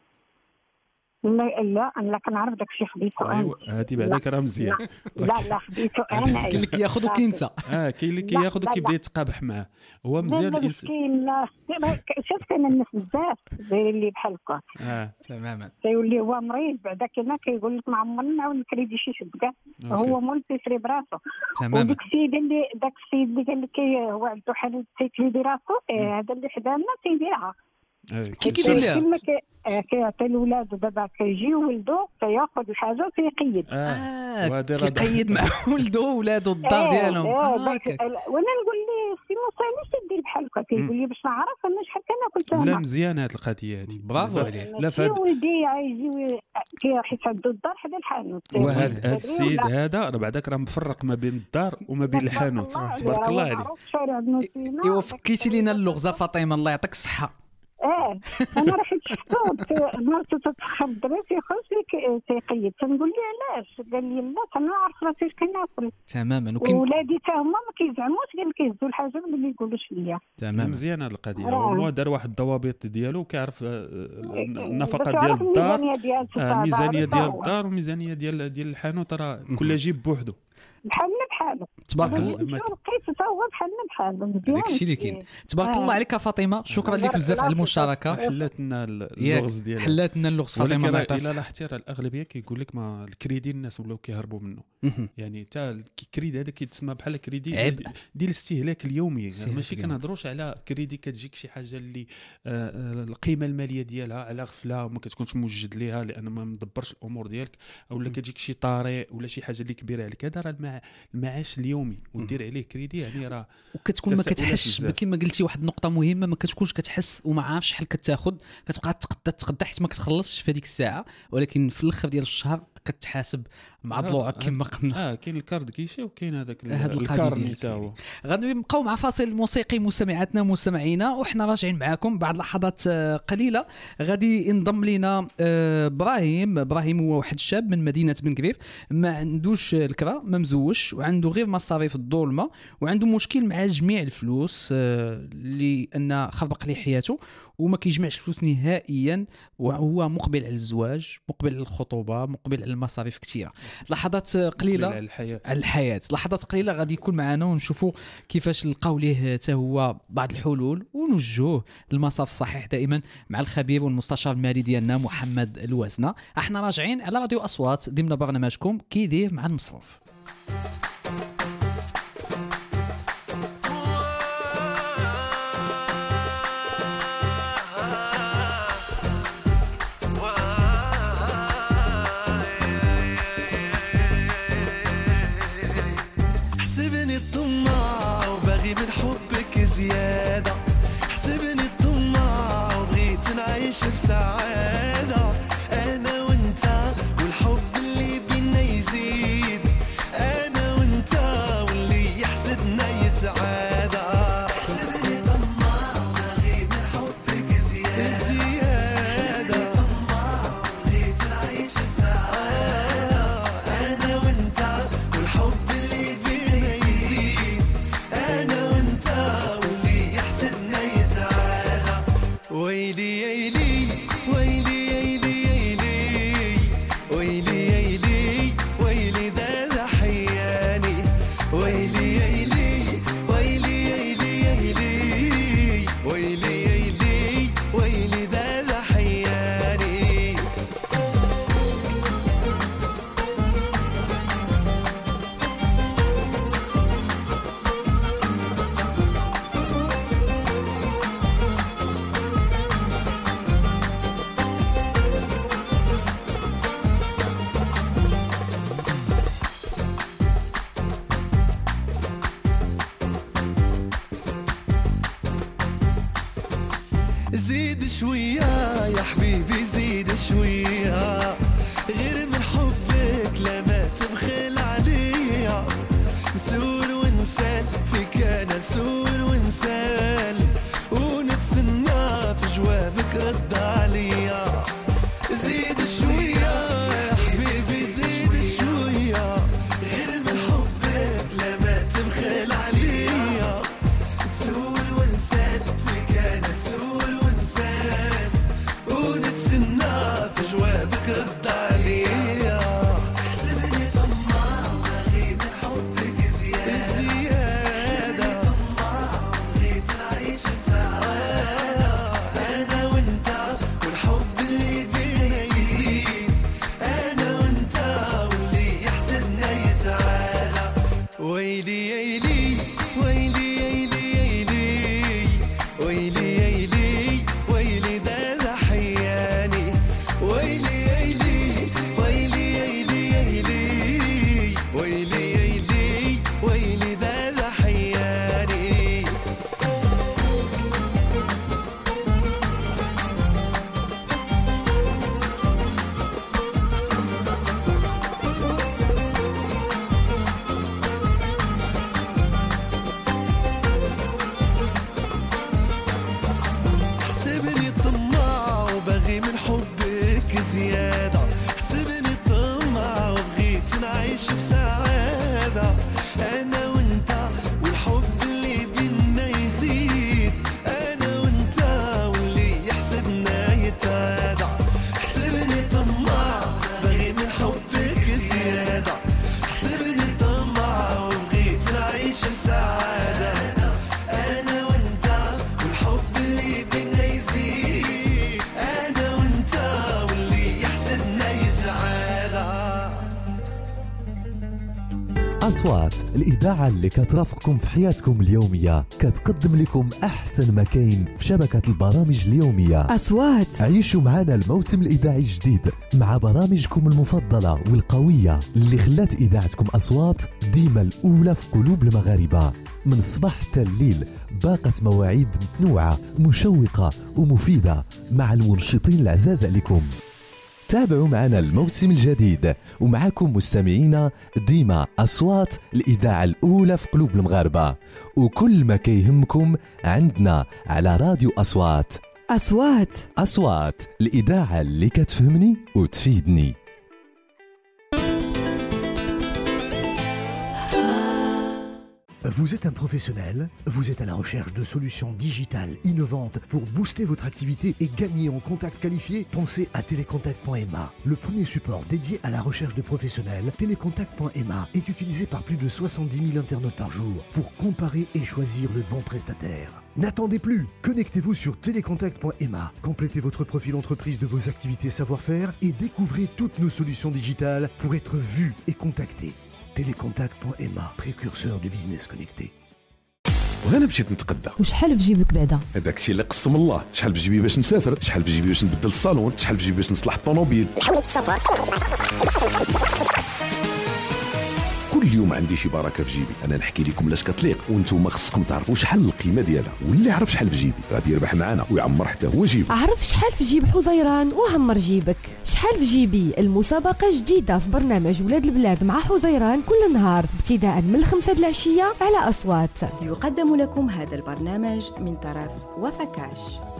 [SPEAKER 11] لا انا كنعرف داك الشيء خديته انا.
[SPEAKER 3] ايوا هذه بعدك راه مزيان.
[SPEAKER 11] لا خديته انا.
[SPEAKER 2] كاين اللي كياخذ وكينسى.
[SPEAKER 3] كاين اللي كياخذ وكيبدا يتقابح معاه. هو مزيان
[SPEAKER 11] الانسان. شفت انا الناس بزاف اللي بحال هكا
[SPEAKER 2] تماما
[SPEAKER 11] كيولي هو مريض بعدا كيما كيقول لك ما عمرنا نعاود الكريدي شي شد كاع، هو مول تيسري براسو. وديك السيده اللي داك السيد اللي قال لك هو عنده حالة تيكليدي راسو، هذا اللي حدانا تيديرها.
[SPEAKER 2] كي كيدير لها؟
[SPEAKER 11] كيعطي الولاد دابا كيجيو ولدو كياخذ الحاجه وكيقيد.
[SPEAKER 2] كيقيد مع ولدو ولادو الدار ديالهم.
[SPEAKER 11] وانا نقول ليه سي موسى علاش تدير بحال هكا؟ كيقول لي باش نعرف انا شحال كناكل.
[SPEAKER 3] لا مزيان هذه القضيه هذه،
[SPEAKER 2] برافو عليك.
[SPEAKER 11] لا فهاد ولدي عايزي كيحيت عنده الدار حدا الحانوت.
[SPEAKER 3] وهذا السيد هذا راه بعداك راه مفرق ما بين الدار وما بين الحانوت. تبارك الله عليك.
[SPEAKER 2] ايوا فكيتي لينا اللغزه فاطمه، الله يعطيك الصحه.
[SPEAKER 11] انا رحت شفتو مرتو تتخرج الدراري تيخرج لي تيقيد، تنقول ليه علاش؟ قال لي لا تنعرف راسي اش كناكل
[SPEAKER 2] تماما.
[SPEAKER 11] ولادي حتى هما ما كيزعموش، قال لك كيهزوا الحاجه ما يقولوش ليا.
[SPEAKER 3] تمام مزيان هذه القضيه. هو دار واحد الضوابط ديالو كيعرف النفقه ديال الدار، الميزانيه ديال الدار وميزانيه ديال الحانوت، راه كل جيب بوحدو
[SPEAKER 11] بحالنا بحالو.
[SPEAKER 2] تبارك الله.
[SPEAKER 11] لقيت حتى هو بحالنا بحالو مزيان.
[SPEAKER 2] داكشي اللي كاين. تبارك الله عليك فاطمه، شكرا لك بزاف على المشاركه.
[SPEAKER 3] حلاتنا اللغز ديالها.
[SPEAKER 2] حلاتنا اللغز فاطمه.
[SPEAKER 3] ولكن الا لاحظتي راه الاغلبيه كيقول لك ما الكريدي الناس ولاو كيهربوا منه. يعني حتى الكريدي هذا كيتسمى بحال كريدي ديال الاستهلاك اليومي. ماشي كنهضروش على كريدي كتجيك شي حاجه اللي القيمه الماليه ديالها على غفله وما كتكونش موجد ليها لان ما مدبرش الامور ديالك، اولا كتجيك شي طارئ ولا شي حاجه اللي كبيره عليك. هذا راه المعاش اليومي ودير عليه كريدي، يعني راه
[SPEAKER 2] وكتكون ما كتحسش كما قلتي. واحد النقطه مهمه، ما كتكونش كتحس وما عارفش شحال كتاخذ، كتبقى تقدى حتى ما كتخلصش في هذيك الساعه، ولكن في الاخر ديال الشهر كتحاسب مع ضلوعك كما قلنا.
[SPEAKER 3] كاين الكارد كيشي وكاين هذاك الكارد تاعو.
[SPEAKER 2] غادي نبقاو مع فاصل موسيقي مستمعاتنا مستمعينا، وحنا راجعين معاكم بعد لحظات قليله. غادي ينضم لنا ابراهيم هو واحد الشاب من مدينه بن كبير، ما عندوش الكرا، ما مزوجش، وعنده غير مصاريف الضوء والماء، وعنده مشكل مع جميع الفلوس لان خربق ليه حياته وما كيجمعش الفلوس نهائيا، وهو مقبل على الزواج، مقبل على الخطوبه، مقبل على المصاريف كثيره. لحظات قليله
[SPEAKER 3] على
[SPEAKER 2] الحياه، لحظات قليله غادي يكون معنا ونشوفوا كيفاش نلقاو ليه حتى هو بعض الحلول ونوجهوه للمسار الصحيح دائما مع الخبير والمستشار المالي ديالنا محمد الوزنه. احنا راجعين على راديو اصوات ضمن برنامجكم كيدير مع المصروف.
[SPEAKER 12] زيادة، حسبني الطماع نعيش في سعادة أنا وأنت والحب اللي بينا يزيد أنا وأنت واللي يحسدنا يتعادى حسبني طماع وبغي من حبك زيادة طماع بغيت نعيش في سعادة أنا وأنت والحب اللي بينا يزيد أنا وأنت واللي يحسدنا يتعادى ويلي يلي ويلي يلي يلي ويلي يلي ويلي دادا حياني ويلي يلي ويلي يلي يلي ويلي يلي ويلي دادا حياني زيد شوية يا حبيبي زيد شوية غير من حبك لا ما تبخل عليا نسول ونسال فيك أنا نسول ونسال ونتسنى في جوابك رد عليا زيد شوية يا حبيبي زيد شوية غير من حبك لا ما تبخل عليا نسول ونسال فيك أنا نسول ونسال ونتسنى في جوابك رد عليا حسبني طماع وبغي من حبك زيادة طماع بغيت نعيش بسعادة أنا وأنت والحب اللي بينا يزيد أنا وأنت واللي يحسدنا يتعالى ويلي يلي ويلي يلي يلي ويلي يلي ويلي دادا حياني ويلي يلي ويلي يلي يلي ويلي يلي ويلي دادا حياني حسبني طماع وبغي من حبك زيادة حسبني طماع وبغيت نعيش في سعادة أنا وأنت والحب اللي بينا يزيد أنا وأنت واللي يحسدنا يتعادى حسبني طماع بغي من حبك زيادة حسبني طماع وبغيت نعيش في سعادة أنا وأنت والحب اللي بينا يزيد أنا وأنت واللي يحسدنا يتعادى
[SPEAKER 1] أصوات الإذاعة اللي كترافقكم في حياتكم اليومية كتقدم لكم أحسن ما كاين في شبكة البرامج اليومية
[SPEAKER 13] أصوات.
[SPEAKER 1] عيشوا معنا الموسم الإذاعي الجديد مع برامجكم المفضلة والقوية اللي خلات إذاعتكم أصوات ديما الأولى في قلوب المغاربة من الصباح حتى الليل باقة مواعيد متنوعة مشوقة ومفيدة مع المنشطين العزاز عليكم تابعوا معنا الموسم الجديد ومعكم مستمعينا ديما أصوات الإذاعة الأولى في قلوب المغاربة وكل ما كيهمكم عندنا على راديو أصوات أصوات الإذاعة اللي كتفهمني وتفيدني.
[SPEAKER 14] Vous êtes un professionnel, vous êtes à la recherche de solutions digitales innovantes pour booster votre activité et gagner en contacts qualifiés. Pensez à Télécontact.ma. Le premier support dédié à la recherche de professionnels, Télécontact.ma est utilisé par plus de 70 000 internautes par jour pour comparer et choisir le bon prestataire. N'attendez plus, connectez-vous sur Télécontact.ma, complétez votre profil entreprise de vos activités savoir-faire et découvrez toutes nos solutions digitales pour être vu et contacté. Télécontact.ma, précurseur du business connecté.
[SPEAKER 15] وانا مشيت نتقدى
[SPEAKER 13] وشحال في جيبك بعدا
[SPEAKER 15] هذاك الشيء اللي قسم الله شحال في جيبي باش نسافر شحال في جيبي باش نبدل الصالون شحال في جيبي باش نصلح الطوموبيل
[SPEAKER 16] حاولت السفر
[SPEAKER 15] كل يوم وما عندي شي بركه في جيبي، انا نحكي لكم لاش كتليق وانتم خصكم تعرفوا شحال القيمه ديالها، واللي يعرف شحال في جيبي غادي يربح معنا ويعمر حتى هو جيبه.
[SPEAKER 13] عرف شحال في جيب حزيران وعمر جيبك. شحال في جيبي المسابقه جديده في برنامج ولاد البلاد مع حزيران كل نهار ابتداء من 5 العشيه على أصوات.
[SPEAKER 16] يقدم لكم هذا البرنامج من طرف وفكاش.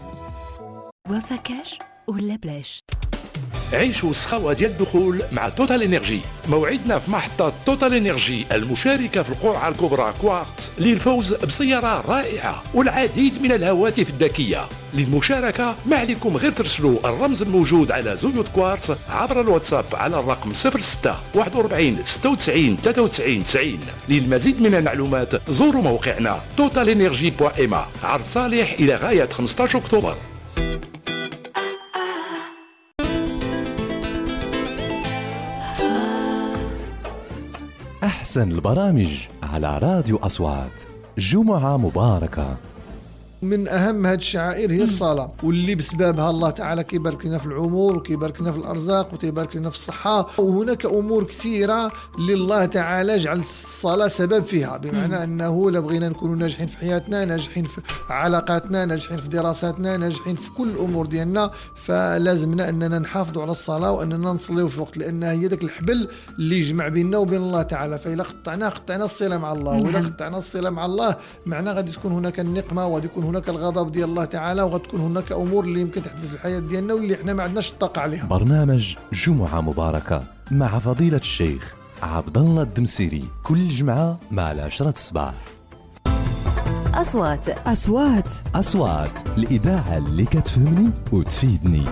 [SPEAKER 17] وفكاش ولا بلاش.
[SPEAKER 18] عيشوا السخاوة ديال الدخول مع توتال انرجي. موعدنا في محطة توتال انرجي المشاركة في القرعة الكبرى كوارتز للفوز بسيارة رائعة والعديد من الهواتف الذكية. للمشاركة ما عليكم غير ترسلوا الرمز الموجود على زيوت كوارتز عبر الواتساب على الرقم 06 41 96 93 90. للمزيد من المعلومات زوروا موقعنا totalenergy.ma. عرض صالح إلى غاية 15 أكتوبر.
[SPEAKER 1] أحسن البرامج على راديو أصوات. جمعة مباركة.
[SPEAKER 19] من أهم هذه الشعائر هي الصلاة، واللي بسببها الله تعالى كيبارك لنا في العمر وكيبارك لنا في الأرزاق وكيبارك لنا في الصحة. وهناك أمور كثيرة اللي الله تعالى جعل الصلاة سبب فيها، بمعنى أنه لبغينا نكون ناجحين في حياتنا، ناجحين في علاقاتنا، ناجحين في دراساتنا، ناجحين في كل الأمور ديالنا، فلازمنا أننا نحافظوا على الصلاة وأننا نصليوا في وقت، لأنها هي ذاك الحبل اللي يجمع بيننا وبين الله تعالى. فإذا قطعنا الصلة مع الله، وإذا قطعنا الصلة مع الله معناه غادي تكون هناك النقمة وغادي يكون هناك الغضب ديال الله تعالى، وغتكون هناك امور اللي يمكن تحدث في الحياه ديالنا واللي احنا ما عندناش الطاقه عليها.
[SPEAKER 1] برنامج جمعه مباركه مع فضيله الشيخ عبد الله الدمسيري كل جمعه مع 10 الصباح.
[SPEAKER 13] أصوات
[SPEAKER 1] الإذاعة اللي كتفهمني وتفيدني.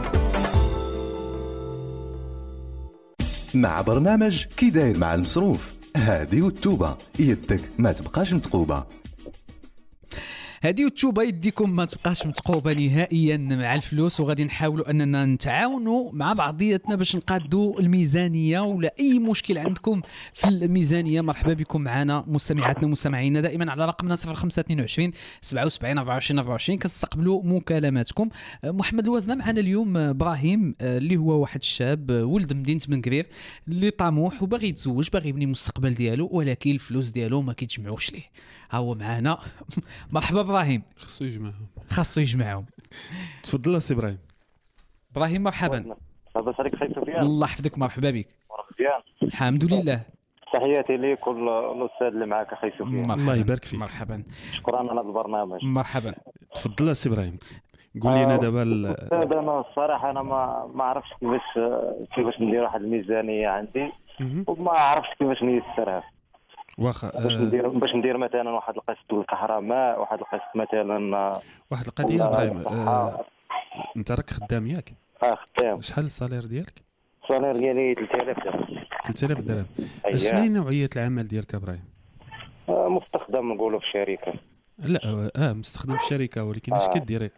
[SPEAKER 1] مع برنامج كي داير مع المصروف، هادي والتوبة يدك ما تبقاش متقوبة.
[SPEAKER 2] هذه التوبه يديكم ما تبقاش متقوبه نهائيا مع الفلوس، وغادي نحاولوا اننا نتعاونوا مع بعضياتنا باش نقادوا الميزانيه. ولا اي مشكل عندكم في الميزانيه مرحبا بكم معنا مستمعاتنا ومستمعينا دائما على رقمنا 0522 77 24 24 كنستقبلوا مكالماتكم. محمد الوزنه معنا اليوم ابراهيم اللي هو واحد الشاب ولد مدينه بنكرير اللي طموح وباغي يتزوج، باغي يبني المستقبل ديالو، ولكن الفلوس ديالو ما كيتجمعوش ليه. ها هو معنا. مرحبا ابراهيم. خاصو يجمعهم.
[SPEAKER 3] تفضل سي ابراهيم.
[SPEAKER 2] ابراهيم مرحبا.
[SPEAKER 20] لاباس عليك خي سفيان؟
[SPEAKER 2] الله يحفظك مرحبا بك.
[SPEAKER 20] مزيان
[SPEAKER 2] الحمد لله.
[SPEAKER 20] تحياتي ليك والاستاذ اللي معك اخي سفيان.
[SPEAKER 3] الله يبارك فيك.
[SPEAKER 2] مرحبا.
[SPEAKER 20] شكرا على هذا البرنامج.
[SPEAKER 2] مرحبا.
[SPEAKER 3] تفضل سي ابراهيم. قول لنا دابا
[SPEAKER 20] انا الصراحه انا ما عرفتش كيفاش ندير واحد الميزانيه عندي، وما عرفتش كيفاش نيسرها.
[SPEAKER 3] واخا
[SPEAKER 20] باش ندير مثلا واحد القسط الكهرباء، واحد القسط مثلا
[SPEAKER 3] واحد القضيه ابراهيم. انت راك خدام ياك؟
[SPEAKER 20] خدام.
[SPEAKER 3] شحال الصالير ديالك؟
[SPEAKER 20] الصالير ديالي 3000 درهم.
[SPEAKER 3] 3000 درهم. شنو نوعيه العمل ديالك ابراهيم؟
[SPEAKER 20] مستخدم نقولوا في الشركه.
[SPEAKER 3] لا مستخدم في الشركه، ولكن اش كديري؟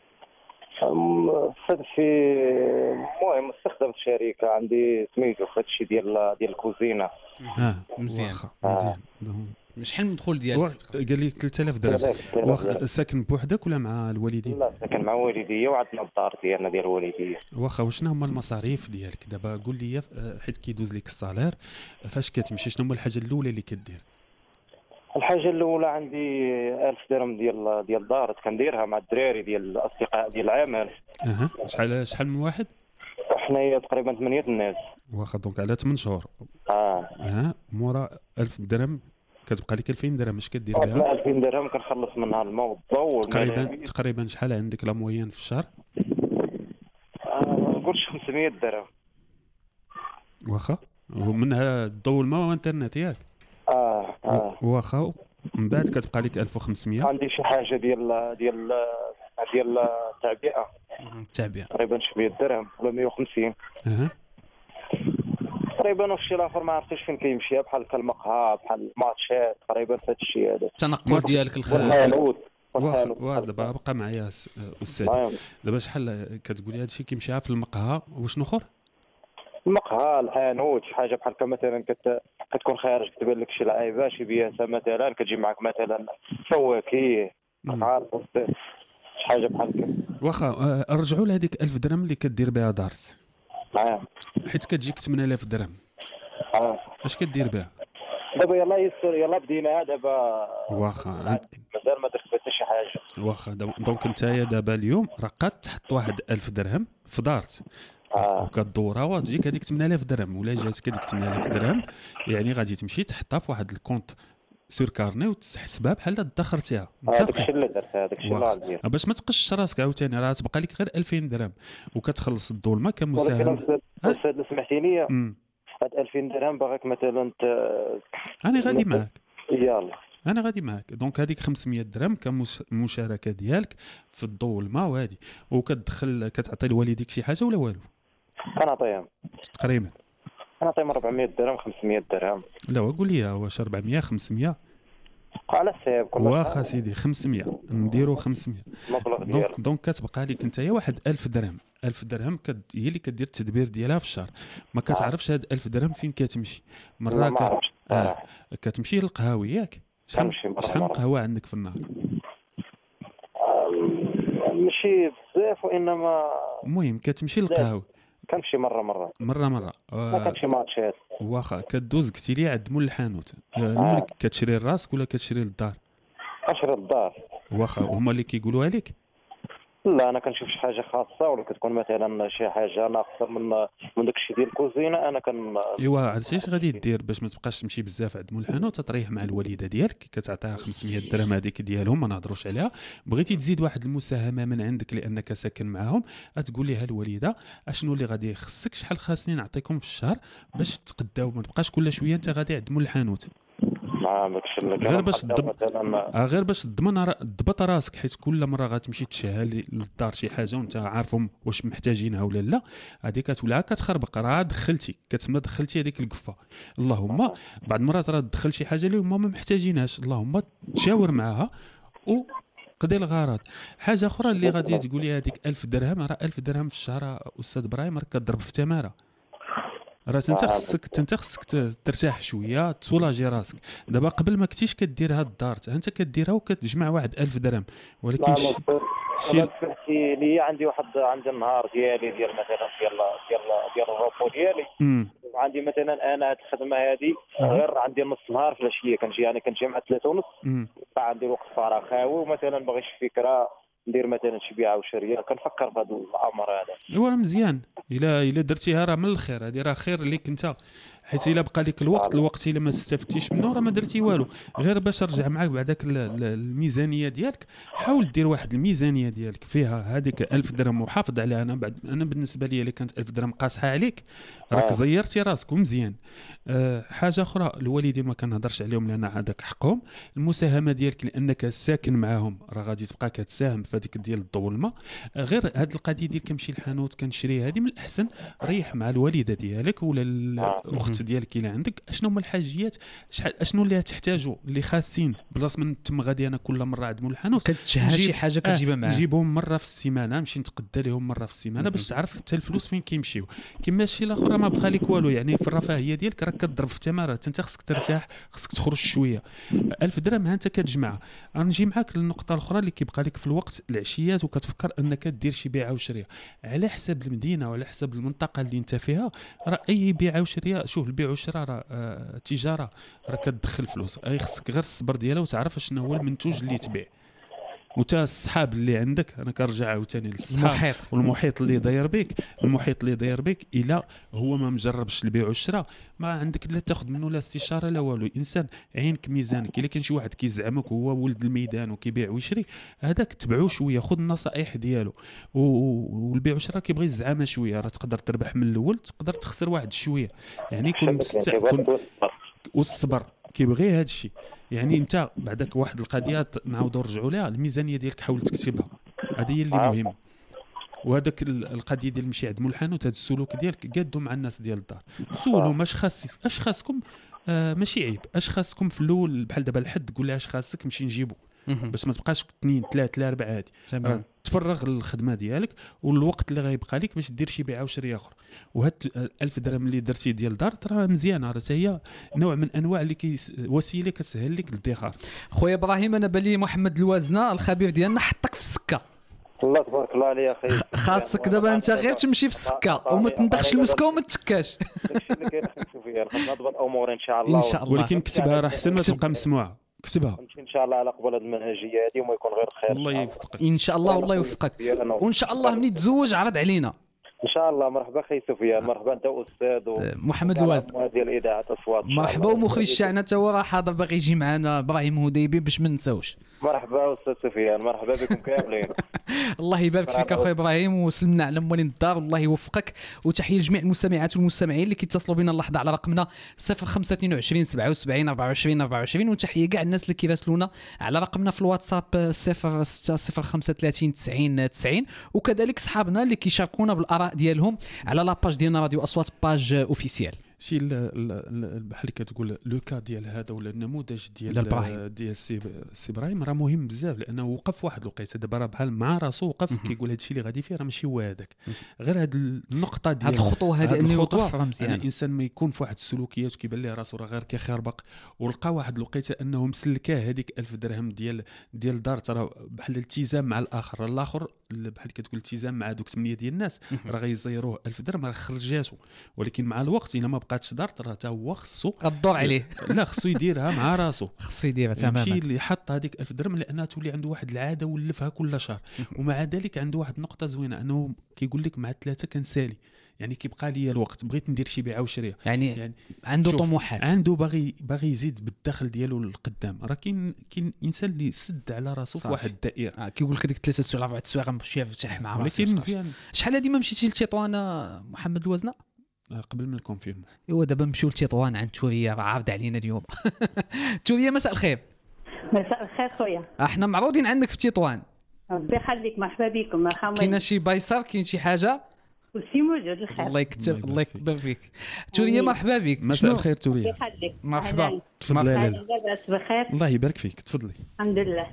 [SPEAKER 20] في المهم مستخدم في الشركه عندي سميتو في هادشي ديال الكوزينه.
[SPEAKER 2] مزيان.
[SPEAKER 3] مزيان.
[SPEAKER 2] شحال المدخول ديالك؟
[SPEAKER 3] قال لي 3000 درهم. ساكن بوحدك ولا مع الوالدين؟
[SPEAKER 20] لا ساكن مع والديا وعندنا الدار ديالنا ديال الوالديه.
[SPEAKER 3] واخا وشنو هما المصاريف ديالك دابا؟ قول لي حيت كيدوز لك الصالير فاش كتمشي شنو هما الحاجه الاولى اللي كدير؟
[SPEAKER 20] الحاجه الاولى عندي 1000 درهم ديال الدار كنديرها مع الدراري ديال الاصدقاء ديال العمل.
[SPEAKER 3] شحال من واحد؟
[SPEAKER 20] حنايا تقريبا 8 الناس.
[SPEAKER 3] واخا دونك على 8 شهور. مورا 1000 درهم كتبقى لك 2000 درهم اش كدير بها؟
[SPEAKER 20] 2000 درهم كنخلص منها الماء والضوء.
[SPEAKER 3] تقريبا شحال عندك لا موين في الشهر؟
[SPEAKER 20] ما نقولش 500 درهم.
[SPEAKER 3] واخا ومنها الضوء والماء والانترنت ياك؟ واخا من بعد كتبقى لك 1500.
[SPEAKER 20] عندي شي حاجه ديال التعبئه تقريبا شي 100 درهم ولا 150 تقريبا. وشي الاخر ما عرفتش فين كيمشي، بحال المقهى بحال الماتشات تقريبا في هذا الشيء هذا.
[SPEAKER 2] التنقل ديالك
[SPEAKER 20] الخالد.
[SPEAKER 3] دابا بقى معايا استاذ. دابا شحال كتقولي هذا الشيء كيمشي في المقهى وشنو اخر؟
[SPEAKER 20] المقهى الحانوت شي حاجه بحال مثلا كتكون خارج تبان لك شي لعيبه شي بياسه مثلا كتجي معك مثلا فواكه بحال شي حاجه بحال هكا.
[SPEAKER 3] واخا رجعوا لهذيك 1000 درهم اللي كدير بها دارس. حيت كتجيك 8000 درهم. اش كدير بها؟
[SPEAKER 20] دابا يلا يسر يلا بدينا دابا
[SPEAKER 3] واخا
[SPEAKER 20] مازال ما درت حتى شي حاجه.
[SPEAKER 3] واخا دونك نتايا دابا اليوم راه قاد تحط واحد 1000 درهم في دارت وكدورها وتجيك هذيك 8000 درهم ولا جاتك هذيك 8000 درهم، يعني غادي تمشي تحطها في واحد الكونت سور كارني وتحسبها بحال ادخرتيها.
[SPEAKER 20] هذاك الشيء اللي درت، هذاك الشيء اللي غندير
[SPEAKER 3] باش ما تقش راسك عاوتاني، راه تبقى لك غير 2000 درهم وكتخلص الظلمه كمساهم.
[SPEAKER 20] استاذ سمحتيني هاد 2000 درهم باغيك مثلا
[SPEAKER 3] انا غادي معاك.
[SPEAKER 20] يلا
[SPEAKER 3] انا غادي معاك. دونك هذيك 500 درهم كمشاركه ديالك في الضوء والماء وهذه، وكتدخل كتعطي لوالديك شي حاجه ولا والو؟
[SPEAKER 20] كنعطيهم
[SPEAKER 3] تقريبا
[SPEAKER 20] كنعطيهم 400 درهم 500 درهم.
[SPEAKER 3] لا قول لي واش 400 500
[SPEAKER 20] على حساب كل
[SPEAKER 3] واخا سيدي 500 نديرو 500
[SPEAKER 20] المبلغ ديالك.
[SPEAKER 3] دونك كتبقى لك انت واحد 1000 درهم. 1000 درهم هي اللي كدير التدبير ديالها في الشهر. ما كتعرفش هاد 1000 درهم فين كتمشي. مره كتمشي للقهاوي ياك؟ شحال قهوه عندك في النهار؟
[SPEAKER 20] ماشي بزاف وانما
[SPEAKER 3] المهم كتمشي للقهاوي.
[SPEAKER 20] كنمشي مره
[SPEAKER 3] ما
[SPEAKER 20] كنمشي ماتشات.
[SPEAKER 3] واخا كدوز قلتي لي عند مول الحانوت كتشري لراسك ولا كتشري للدار؟
[SPEAKER 20] كنشري للدار.
[SPEAKER 3] واخا هما اللي كيقولوها لك؟
[SPEAKER 20] لا انا كنشوف شي حاجه خاصه ولا كتكون مثلا شي حاجه ناقصه من داكشي ديال الكوزينه انا
[SPEAKER 3] ايوا عرفتي اش غادي دير باش ما تبقاش تمشي بزاف عند مول الحانوت؟ تطريح مع الوالده ديالك كتعطيها 500 درهم هذيك ديالهم ما نهضروش عليها. بغيتي تزيد واحد المساهمه من عندك لانك ساكن معاهم، تقول لها الوالده اشنو اللي غادي يخصك، شحال خاصني نعطيكم في الشهر باش تقداو، ما تبقاش كل شويه انت غادي عند مول الحانوت. غير باش تضبط راسك، حيت كل مره غتمشي تشهى للدار شي حاجه وانت عارفهم واش محتاجينها ولا لا، هذيك كتولي كتخربق. راه كتسمى دخلتي هذيك القفه. اللهم بعض المرات راه تدخل شي حاجه اللي هما ما محتاجينهاش، اللهم تشاور معاها وقضي الغرض. حاجه اخرى اللي غادي تقولي هذيك 1000 درهم، راه 1000 درهم في الشهر استاذ ابراهيم راه كتضرب في تماره. راه انت خصك ترتاح شويه تسولاجي راسك. دابا قبل ما كنتيش كدير هاد الدار انت كديرها وكتجمع واحد 1000 درهم، ولكن
[SPEAKER 20] شي لي عندي النهار ديالي ديال مثلا ديال الروبو ديالي، وعندي مثلا انا هاد الخدمه هذه غير عندي نص نهار في العشيه كنجي مع 3:30 عندي الوقت فراغ خاوي ومثلا باغي شي فكره ندير مثلا شي بيعه وشريه كنفكر في هذا الامر هذا.
[SPEAKER 3] ايوا مزيان الا درتيها راه من الخير، هذه راه خير ليك انت، حيت الا بقى لك الوقت الا ما استفدتيش منه راه ما درتي والو. غير باش نرجع معاك بعداك الميزانيه ديالك، حاول دير واحد الميزانيه ديالك فيها هذيك 1000 درهم وحافظ عليها. انا بالنسبه لي الا كانت 1000 درهم قاصحه عليك راك زيرتي راسك ومزيان. حاجه اخرى الوالدين ما كنهضرش عليهم لان هذاك حقهم. المساهمه ديالك لانك ساكن معاهم راه غادي تبقى كتساهم في هذيك ديال الضوء والماء. غير هاد القضيه ديال كنمشي للحانوت كنشري، هذه من الاحسن ريح مع الوالده ديالك ولا الاخت ديالك الى عندك اشنو هما الحاجيات، اشنو اللي تحتاجوا اللي خاصين، بلاص من تم غادي انا كل مره عند مول الحانوت
[SPEAKER 2] كتشهى شي حاجه كتجيبها معاه.
[SPEAKER 3] نجيبهم مره في السيمانه، نمشي نتقدى لهم مره في السيمانه باش تعرف حتى الفلوس فين كيمشيو. كما الشيء الاخر ما بقى لك والو، يعني في الرفاهيه ديالك راك كتضرب في تمارات. انت خصك ترتاح، خصك تخرج شويه. 1000 درهم ها انت كتجمعها. غنجي معاك للنقطه الاخرى اللي كيبقى لك في الوقت العشيات وكتفكر انك دير شي بيعه وشريه على حسب المدينه وعلى حسب المنطقه اللي انت فيها. راه اي بيعه وشريه، شوف البيع والشراء راه التجاره راه كتدخل فلوس، خصك غير الصبر ديالها وتعرف شنو هو المنتوج اللي تبيع. وتا الصحاب اللي عندك، انا كنرجع عاوتاني للصحاب والمحيط اللي داير بك. المحيط اللي داير بك الا هو ما مجربش البيع والشراء ما عندك لا تاخذ منه لا استشاره لا والو. الانسان عينك ميزانك. الا كان شي واحد كيزعمك وهو ولد الميدان وكيبيع ويشري، هذاك تبعوه شويه، خذ النصائح ديالو. والبيع والشراء كيبغي الزعامه شويه، راه تقدر تربح من الاول تقدر تخسر واحد شويه، يعني كون والصبر كيبغي هذا الشيء. يعني انت بعدك واحد القضيه نعاودوا نرجعوا لها، الميزانيه ديالك حاول تكتبها، هذه هي اللي مهمه. وهذاك القضيه ديال مشي عند مول الحانوت، هذا السلوك ديالك قادوا مع الناس ديال الدار. سولهم اش خاصكم، ماشي عيب. اش خاصكم في الاول بحال دابا الحد تقول لها اش خاصك نمشي نجيبو، باش ما تبقاش 2 3 4 هادي. تفرغ الخدمه ديالك والوقت اللي غيبقى لك باش دير شي بيعه وشريه اخرى. وهاد 1000 درهم اللي درتي ديال الدار راه مزيانه، راه هي نوع من انواع اللي وسيله كتسهل لك الادخار.
[SPEAKER 2] خويا ابراهيم انا بالي محمد الوازنه الخبير ديالنا حطك في السكه.
[SPEAKER 20] الله تبارك الله عليا اخي.
[SPEAKER 2] خاصك دابا انت غير تمشي في السكه وما تندخش المسكه وما تتكاش.
[SPEAKER 20] داكشي اللي كاين اخي سفيان، خاصنا نضبط الامور ان شاء الله.
[SPEAKER 2] ان شاء الله.
[SPEAKER 3] ولكن كتبها راه احسن ما تبقى مسموعه، كتبها
[SPEAKER 20] نمشي ان شاء الله على قبل هذه المنهجيه هذه وما يكون غير خير.
[SPEAKER 3] الله يوفقك
[SPEAKER 2] ان شاء الله. والله يوفقك. وان شاء الله ملي تزوج عرض علينا
[SPEAKER 20] ان شاء الله. مرحبا اخي سفيان، مرحبا انت استاذ
[SPEAKER 2] محمد الوازن
[SPEAKER 20] ديال اذاعه اصوات.
[SPEAKER 2] مرحبا. ومخرج الشعنا تا هو راه حاضر باغي يجي معنا، ابراهيم هديبي، باش ما ننساوش.
[SPEAKER 20] مرحبا استاذ سفيان، مرحبا بكم كاملين.
[SPEAKER 2] الله يبارك فيك اخويا ابراهيم، وسلمنا على موالين الدار، والله يوفقك. وتحيه لجميع المستمعات والمستمعين اللي كيتصلوا بنا اللحظه على رقمنا 0522 77 24 24، وتحيه كاع الناس اللي كيراسلونا على رقمنا في الواتساب 0635 90 90، وكذلك صحابنا اللي كيشاركونا بالاراء ديالهم على لاباج ديالنا راديو اصوات باج اوفيسيال.
[SPEAKER 3] شي بحال كتقول لو كا ديال هذا ولا النموذج ديال سي ابراهيم راه مهم بزاف، لانه وقف واحد الوقيته دابا راه بحال مع راسو وقف كيقول هذا الشيء اللي غادي فيه راه ماشي هو هذاك، غير هذه النقطه ديال
[SPEAKER 2] هذه الخطوه هذه انه يوقف راه مزيان.
[SPEAKER 3] الانسان ما يكون في واحد السلوكيات وكيبان ليه راسو راه غير كيخربق، ولقى واحد الوقيته انه مسلكاه هذيك 1000 درهم ديال دار، ترى بحال الالتزام مع الاخر بحال كتقول الالتزام مع دوك 8 ديال الناس راه غيزيروه 1000 درهم راه خرجاتو، ولكن مع الوقت الا ما بقاتش دار راه حتى هو خصو
[SPEAKER 2] الدور عليه.
[SPEAKER 3] لا خصو يديرها مع راسو،
[SPEAKER 2] خصو يديرها تماما.
[SPEAKER 3] ماشي اللي حط هذيك 1000 درهم لانها تولي عنده واحد العاده ولفها كل شهر. ومع ذلك عنده واحد النقطه زوينه انه كيقول لك مع 3 كنسالي، يعني كيبقى لي الوقت، بغيت ندير شي بيعه وشريه،
[SPEAKER 2] يعني عنده طموحات،
[SPEAKER 3] عنده باغي يزيد بالدخل ديالو للقدام. راه كاين انسان اللي سد على راسو في واحد الدائره،
[SPEAKER 2] كيقول لك هذيك 3 سوايع 4 سوايع غنمشي نفتح مع راسي.
[SPEAKER 3] ولكن مزيان.
[SPEAKER 2] شحال هذه ما مشيتي لتطوان محمد الوزنه؟
[SPEAKER 3] قبل من الكونفيرم.
[SPEAKER 2] ايوا دابا نمشيو لتطوان عند توريه، راه عارض علينا اليوم. توريه مساء الخير.
[SPEAKER 17] مساء الخير خويا.
[SPEAKER 2] احنا معروضين عندك في تطوان.
[SPEAKER 17] ربي يخليك، مرحبا بكم.
[SPEAKER 2] كاين شي بايصار، كاين شي حاجه؟
[SPEAKER 17] كلشي موجود الخير.
[SPEAKER 2] الله يكتب، الله يكبر فيك. توريه مرحبا بك.
[SPEAKER 3] مساء الخير توريه.
[SPEAKER 2] مرحبا.
[SPEAKER 3] تفضلي.
[SPEAKER 17] لاباس بخير.
[SPEAKER 3] الله يبارك فيك، تفضلي.
[SPEAKER 17] الحمد لله.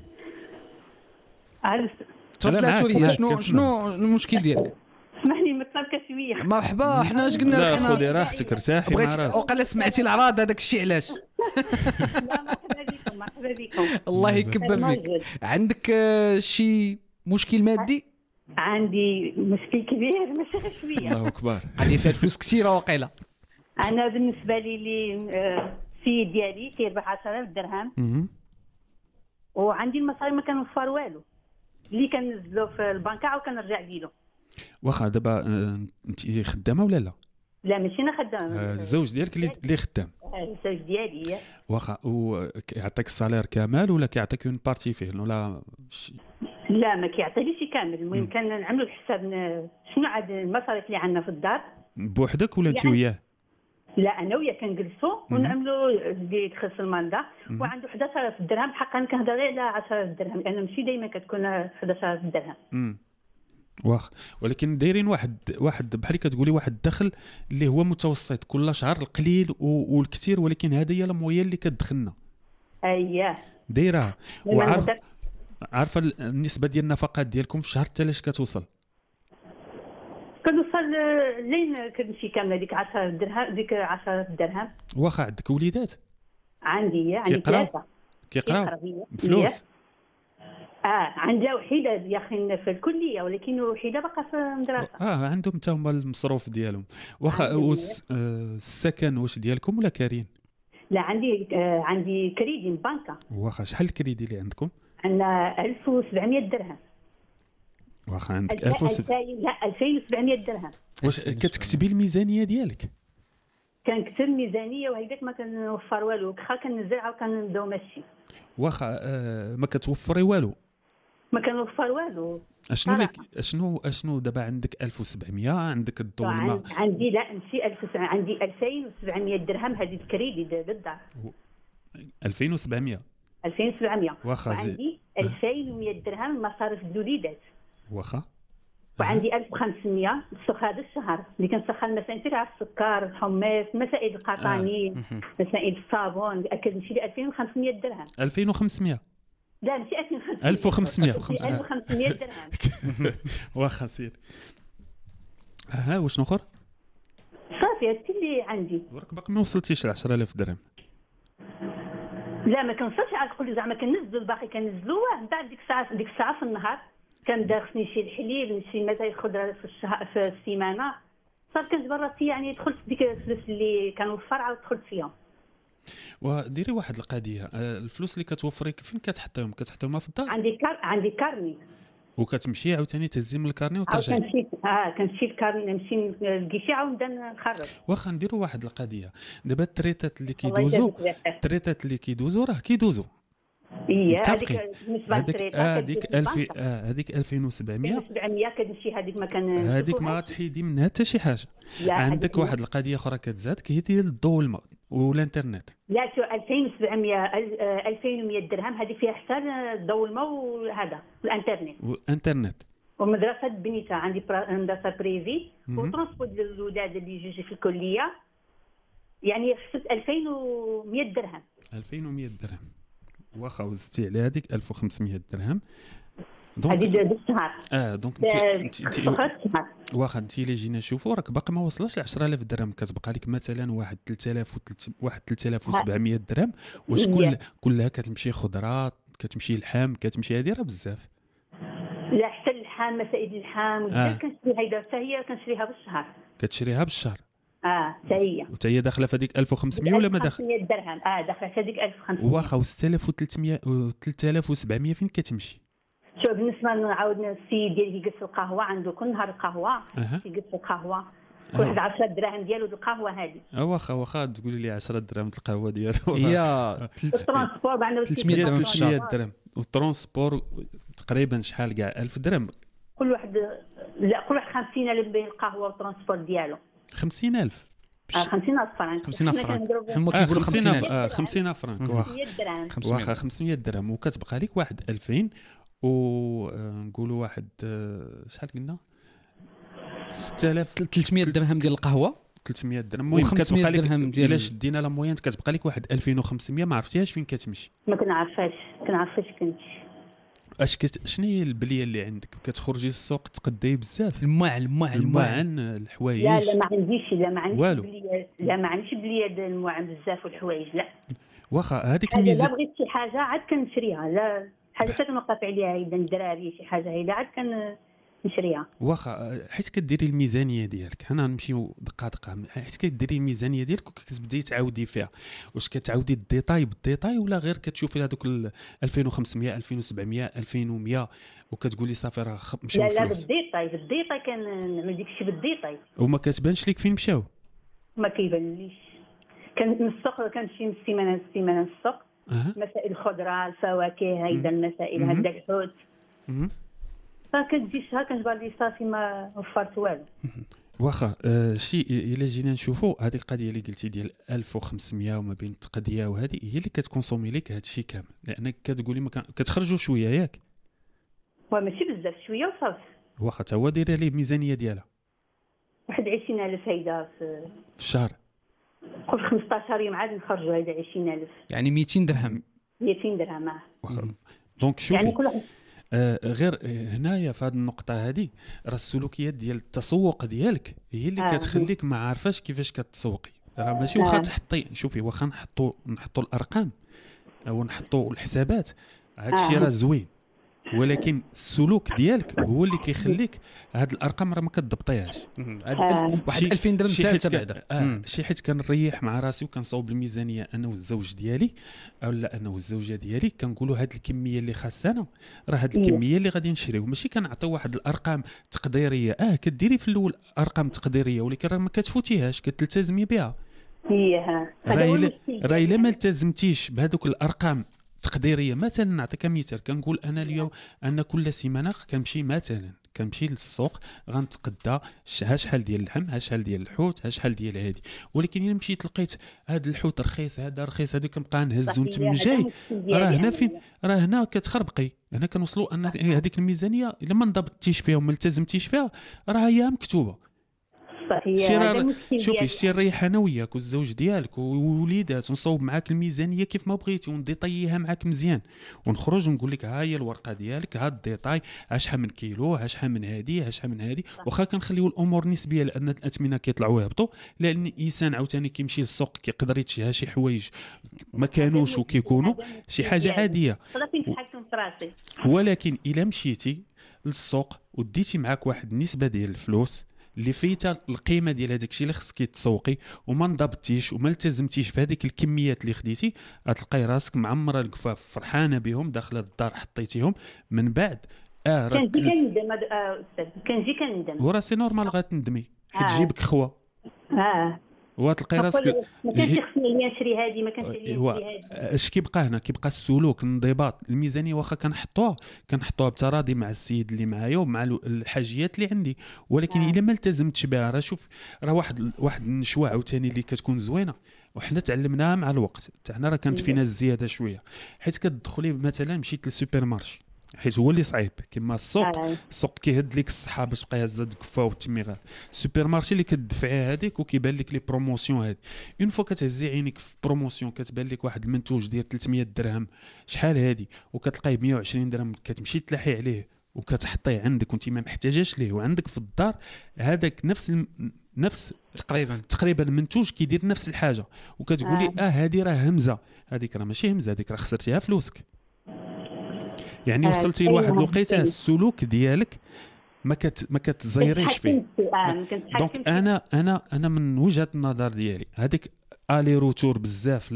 [SPEAKER 2] تفضل توريه، شنو المشكل ديالك؟
[SPEAKER 17] اسمح لي مطلبك شويه.
[SPEAKER 2] مرحبا. احنا اش قلنا لك؟
[SPEAKER 3] لا خذي راحتك، ارتاحي مع راسك.
[SPEAKER 2] وقال سمعتي العراض هذاك الشيء علاش؟
[SPEAKER 17] لا مرحبا بكم، مرحبا بكم.
[SPEAKER 2] الله يكبر فيك. عندك شي مشكل مادي؟
[SPEAKER 17] عندي مشكل كبير ماشي غير شويه.
[SPEAKER 3] الله اكبر.
[SPEAKER 2] عندي فيها فلوس كثيره واقيلا.
[SPEAKER 17] انا بالنسبه لي السيد ديالي كيربح 10,000 درهم، وعندي المصاري ما كنوفر والو، اللي كنزلو في البنكه وكنرجع ديالو.
[SPEAKER 3] واخا دابا انت خدامه ولا لا؟
[SPEAKER 17] لا ماشي انا خدامه.
[SPEAKER 3] الزوج ديالك اللي خدام؟
[SPEAKER 17] الزوج ديالي.
[SPEAKER 3] واخا ويعطيك الصالير كامل ولا كيعطيك اون بارتي فيه ولا
[SPEAKER 17] لا ما كيعطينيش كامل. المهم كان نعملوا الحساب شنو عاد المصاريف اللي عندنا في الدار
[SPEAKER 3] بوحدك ولا انت وياه؟
[SPEAKER 17] لا انا وياه كنجلسوا ونعملوا اللي يدخل الماندا، وعنده 11,000 درهم. حقا كنهضر غير على 10,000 درهم لان ماشي دائما كتكون 11,000 درهم.
[SPEAKER 3] واخ، ولكن دايرين واحد بحال كتقولي واحد الدخل اللي هو متوسط كل شهر، القليل والكثير، ولكن هذه هي المويه اللي كتدخلنا.
[SPEAKER 17] اييه
[SPEAKER 3] دايرها. عارفه النسبه ديال النفقات ديالكم في الشهر حتى لاش كتوصل؟
[SPEAKER 17] كنوصل لين كنمشي كامله ديك 10 درهم، ديك 10 درهم.
[SPEAKER 3] واخا عندك وليدات؟
[SPEAKER 17] عندي 3.
[SPEAKER 3] كيقراو فلوس؟
[SPEAKER 17] عندها وحيده يا اخي في الكليه، ولكن وحيده باقا في المدرسه.
[SPEAKER 3] عندهم حتى هما المصروف ديالهم. واخا السكن واش ديالكم ولا كارين؟
[SPEAKER 17] لا عندي كريدي من بنكه.
[SPEAKER 3] واخا شحال الكريدي اللي عندكم؟
[SPEAKER 17] عندنا 1700 درهم.
[SPEAKER 3] واخا عندك
[SPEAKER 17] 2700 درهم.
[SPEAKER 3] واش كتكتبي الميزانيه ديالك؟
[SPEAKER 17] كنكتب الميزانيه وهيداك ما كنوفر والو، واخا كنزل عاود كنبداو ماشي.
[SPEAKER 3] واخا ما كتوفري والو؟
[SPEAKER 17] ما كنوفر والو.
[SPEAKER 3] اشنو دابا عندك 1700 عندك الضو الماء؟
[SPEAKER 17] عندي لا ماشي 1700، عندي 2700 درهم هذه الكريدي للدار.
[SPEAKER 3] 2700 واخا
[SPEAKER 17] عندي 2100 درهم مصاريف الوليدات.
[SPEAKER 3] واخا
[SPEAKER 17] وعندي 1500 هذا الشهر اللي كنسخن مثلا تاع السكر، الحمص، مسائل القطاني، مسائل الصابون، اكيد نمشي ل 2500 درهم.
[SPEAKER 3] 2500
[SPEAKER 17] لا ماشي 2500
[SPEAKER 3] 1500
[SPEAKER 17] درهم.
[SPEAKER 3] واخا سير. واش اخر؟
[SPEAKER 17] صافي هادشي اللي عندي.
[SPEAKER 3] ورك باقي ما وصلتيش ل 10,000 درهم.
[SPEAKER 17] لا ما كنوصلش، عاد نقول زعما كننزلوا الباقي كننزلوه من بعد ديك الساعه في النهار كان داخلني شي الحليب نشري مثلا خضره في الشهر في السيمانه، صافي كنت براسي يعني دخلت ديك الفلوس اللي كانوا في الفرع ودخلت فيهم.
[SPEAKER 3] وديري واحد القضيه، الفلوس اللي كتوفري فين كتحطيهم؟ كتحطيهم في الدار؟
[SPEAKER 17] عندي كارني،
[SPEAKER 3] وكتمشي عاوتاني تهزي من الكارني وترجعي.
[SPEAKER 17] كنمشي الكارني نمشي للكيشي عاود نخرج.
[SPEAKER 3] واخا نديروا واحد القضيه، دابا التريتات اللي كيدوزوا راه كيدوزوا
[SPEAKER 17] هذيك بالنسبه
[SPEAKER 3] هذيك 2000 هذيك 2700
[SPEAKER 17] كتمشي هذيك ما كان
[SPEAKER 3] هذيك ما تحيدي منها حتى شي حاجه. عندك واحد القضيه اخرى كتزادك هي ديال الضوء والماء والانترنت.
[SPEAKER 17] لا شو 2700 2100 درهم هذه فيها حتى الضوء والماء وهذا والانترنت والمدرسه بنيتها. عندي مدرسه بريفي وترونسبورت ديال الولاد اللي يجي في الكليه، يعني خسرت 2100 درهم.
[SPEAKER 3] 2100 درهم واخا وزدتي على هذيك 1500 درهم
[SPEAKER 17] هذه بالشهر.
[SPEAKER 3] دونك انت واخا انت اللي جينا نشوفوا راك باقي ما وصلش ل 10000 درهم، كتبقى لك مثلا واحد 3700 درهم. واش كلها كتمشي خضرات، كتمشي لحم، كتمشي هذه راه بزاف.
[SPEAKER 17] لا حتى اللحام، مسائل اللحام كنشريها حتى هي كنشريها بالشهر.
[SPEAKER 3] كتشريها بالشهر
[SPEAKER 17] حتى هي
[SPEAKER 3] وتا هي داخله في هذيك 1500 ولا ما داخله؟
[SPEAKER 17] 1500 درهم داخله في هذيك 1500.
[SPEAKER 3] واخا و 6300 و 3700 فين كتمشي؟
[SPEAKER 17] شوف بالنسبه نعاود السيد ديالي كيجلس القهوه عنده كل نهار القهوه كيجلس القهوه كل واحد 10 دراهم ديالو القهوه هذه.
[SPEAKER 3] واخا تقولي لي 10 دراهم القهوه ديالو
[SPEAKER 2] هي
[SPEAKER 17] الترونسبور عندنا
[SPEAKER 3] 300 درهم في الشهر. 300 درهم والترونسبور تقريبا شحال كاع 1000 درهم
[SPEAKER 17] كل واحد. لا كل واحد 50000 بين القهوه والترونسبور ديالو.
[SPEAKER 3] 50000
[SPEAKER 17] 50000 فرنك.
[SPEAKER 2] 50000 فرنك
[SPEAKER 3] هما كيقولوا 50000 50000 فرنك.
[SPEAKER 17] واخا
[SPEAKER 3] 500 درهم وكتبقى لك واحد 2000 ونقولوا واحد شحال قلنا
[SPEAKER 2] 6300 درهم ديال القهوه.
[SPEAKER 3] 300 درهم المهم كتبقى لك الا شدينا لا موين كتبقى لك واحد 2500 ما عرفتيهاش فين كتمشي.
[SPEAKER 17] ما كنعرفهاش كنمشي.
[SPEAKER 3] شنو هي البليه اللي عندك؟ كتخرجي للسوق تقداي بزاف؟
[SPEAKER 2] المعن
[SPEAKER 3] الحوايج؟
[SPEAKER 17] لا ما عنديش
[SPEAKER 3] والو.
[SPEAKER 17] لا ما عنديش بليه ديال المعن بزاف والحوايج لا.
[SPEAKER 3] واخا هذيك الميزه
[SPEAKER 17] لا بغيت شي حاجه عاد كنشريها. لا حاجه كنوقف عليها اذا الدراري شي حاجه هي عاد كنشريها.
[SPEAKER 3] واخا حيت كديري الميزانيه ديالك حنا نمشيو دقه حيت كديري الميزانيه ديالك وكتبداي تعاودي فيها. واش كتعاودي الديتاي بالديتاي ولا غير كتشوفي هذوك 2500 2700 2100 وكتقولي صافي راه مشاو
[SPEAKER 17] لا بالديتاي كنعمل داكشي بالديتاي
[SPEAKER 3] وما كتبانش لك فين مشاو؟
[SPEAKER 17] ما كيبانليش. كان من السوق كنمشي من السيمانه السوق مسائل الخضره الفواكه هيدا المسائل هذا الحوت فكتجي شهر كنجبر لي صافي ما وفرت والو.
[SPEAKER 3] واخا شي الا جينا نشوفوا هذه القضيه اللي قلتي ديال 1500 وما بين التقضيه وهذه هي اللي كتكونسومي لك هذا الشيء كامل لانك كتقولي ما كتخرجوا شويه ياك
[SPEAKER 17] ماشي بزاف شويه وصافي.
[SPEAKER 3] واخا تا هو دايره ليه الميزانيه ديالها
[SPEAKER 17] واحد 20000 هيدا في
[SPEAKER 3] الشهر.
[SPEAKER 17] كل 15 يوم عاد نخرجوا هذا 20000
[SPEAKER 2] يعني 200 درهم
[SPEAKER 17] 200 درهم.
[SPEAKER 3] واخا دونك شوفي
[SPEAKER 17] يعني كل واحد
[SPEAKER 3] غير هنايا في هذه النقطه هذه راه السلوكيات ديال التسوق ديالك هي اللي كتخليك ما عارفاش كيفاش كتسوقي. راه ماشي واخا تحطي شوفي واخا نحطوا الارقام او نحطوا الحسابات هذا الشيء راه زوين ولكن السلوك ديالك هو اللي كيخليك هاد الارقام راه ما كتضبطيهاش.
[SPEAKER 2] واحد 2000 درهم ساهله بعدا
[SPEAKER 3] شي حيت كنريح مع راسي وكنصاوب الميزانيه انا والزوج ديالي او لا انا والزوجه ديالي كنقولوا هاد الكميه اللي خاصنا راه هاد الكميه اللي غادي نشريو ماشي كنعطيو واحد الارقام تقديريه. كديري في الاول ارقام تقديريه ولكن راه ما كتفوتيهاش كتلتزمي بها. راه الا ما التزمتيش بهذوك الارقام تقديريه مثلا نعطيك مثال كنقول انا اليوم انا كل سيمانه كنمشي للسوق غنتقدى شحال ديال اللحم شحال ديال الحوت شحال ديال هذه ولكن الا مشيت لقيت هذا الحوت رخيص هذا رخيص هذا كنبقى نهز ونتم جاي راه هنا فين راه هنا كتخربقي. هنا كنوصلوا ان هذيك الميزانيه الا ما انضبطتيش فيها وما التزمتيش فيها راه هي مكتوبه.
[SPEAKER 17] بصح هي هذا المشكل.
[SPEAKER 3] شوفي شتي نريح انا وياك والزوج ديالك ووليدات ونصوب معاك الميزانيه كيف ما بغيتي ونديطيها معاك مزيان ونخرج ونقول لك ها هي الورقه ديالك ها الديطاي شحال من كيلو شحال من هذه شحال من هذه. واخا كنخليو الامور نسبيه لان الاثمنه كيطلعوا ويهبطوا لان الانسان عاوتاني كيمشي للسوق كيقدر يتشهى شي حوايج ما كانوش وكيكونوا شي حاجه عاديه. ولكن الا مشيتي للسوق وديتي معاك واحد النسبه ديال الفلوس اللي فيتا القيمه ديال هذاك الشيء اللي خصك تسوقي وما انضبطتيش وما التزمتيش في هذيك الكميات اللي خديتي غتلقاي راسك معمره الكفاف فرحانه بهم داخله الدار حطيتيهم من بعد
[SPEAKER 17] كنجي كندم
[SPEAKER 3] وراسي نورمال غتندمي حيت تجيبك خوا وتلقاي راسك
[SPEAKER 17] ما كانش خصني ليا نشري هذه ما كانش ليا
[SPEAKER 3] هذه. اش كيبقى هنا؟ كيبقى السلوك الانضباط الميزانيه واخا كنحطوها بتراضي مع السيد اللي معايا ومع الحاجيات اللي عندي ولكن الا ما التزمتش بها راه شوف راه واحد النشوه عاوتاني اللي كتكون زوينه وحنا تعلمناها مع الوقت حنا راه كانت فينا الزياده شويه حيت كتدخلي مثلا مشيت للسوبر مارشي حيت هو اللي صعيب كما السوق كيهد لك الصحه باش تبقى هزه الكفه والتميغه. السوبر مارشي اللي كتدفعي هذيك وكيبان لك لي بروموسيون هذه اون فوا كتهزي عينيك في بروموسيون كتبان لك واحد المنتوج ديال 300 درهم شحال هذه وكتلقاي ب 120 درهم كتمشي تلاحي عليه وكتحطيه عندك وانت ما محتاجاش ليه وعندك في الدار هذاك نفس تقريبا المنتوج كيدير نفس الحاجه وكتقولي هذه راه همزه هذيك راه ماشي همزه هذيك راه خسرتيها فلوسك. يعني وصلتي لواحد الوقيته السلوك ديالك ما كتزيريش فيه. دونك انا من وجهه النظر ديالي هذيك الي روتور بزاف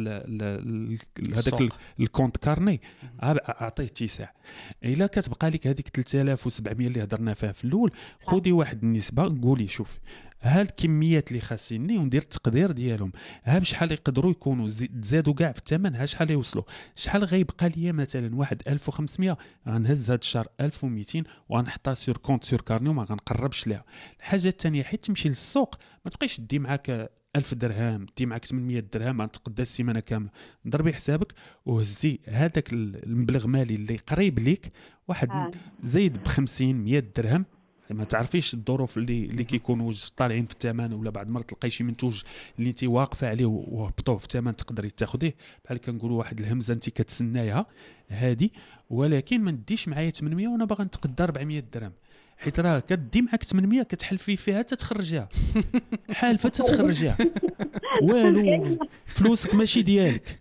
[SPEAKER 3] هذاك الكونت كارني اعطيه اتساع. الا كتبقى لك هذيك 3700 اللي هضرنا فيها في الاول خذي واحد النسبه قولي شوف ها الكميات اللي خاصيني وندير التقدير ديالهم ها بشحال يقدروا يكونوا تزادوا كاع في الثمن ها شحال يوصلوا شحال غيبقى ليا مثلا واحد 1500 غنهز هذا الشهر 1200 وغنحطها سور كونت سور كارني وما غنقربش ليها. الحاجه الثانيه حيت تمشي للسوق ما تبقيش دي معاك 1000 درهم دي معاك 800 درهم غتقدى السيمانه كامله ضربي حسابك وهزي هذاك المبلغ مالي اللي قريب ليك واحد زايد ب 50 100 درهم ما تعرفيش الظروف اللي كيكونوا طالعين في الثمن ولا بعد مرات تلقاي شي منتوج اللي انت واقفه عليه وهبطوه في الثمن تقدري تاخذيه بحال كنقولوا واحد الهمزه انت كتسنايها هذه ولكن ما نديش معايا 800 وانا باغا نتقدى 400 درهم حيت راه كدي معاك 800 كتحلفي فيها تتخرجها حالفه تتخرجها والو فلوسك ماشي ديالك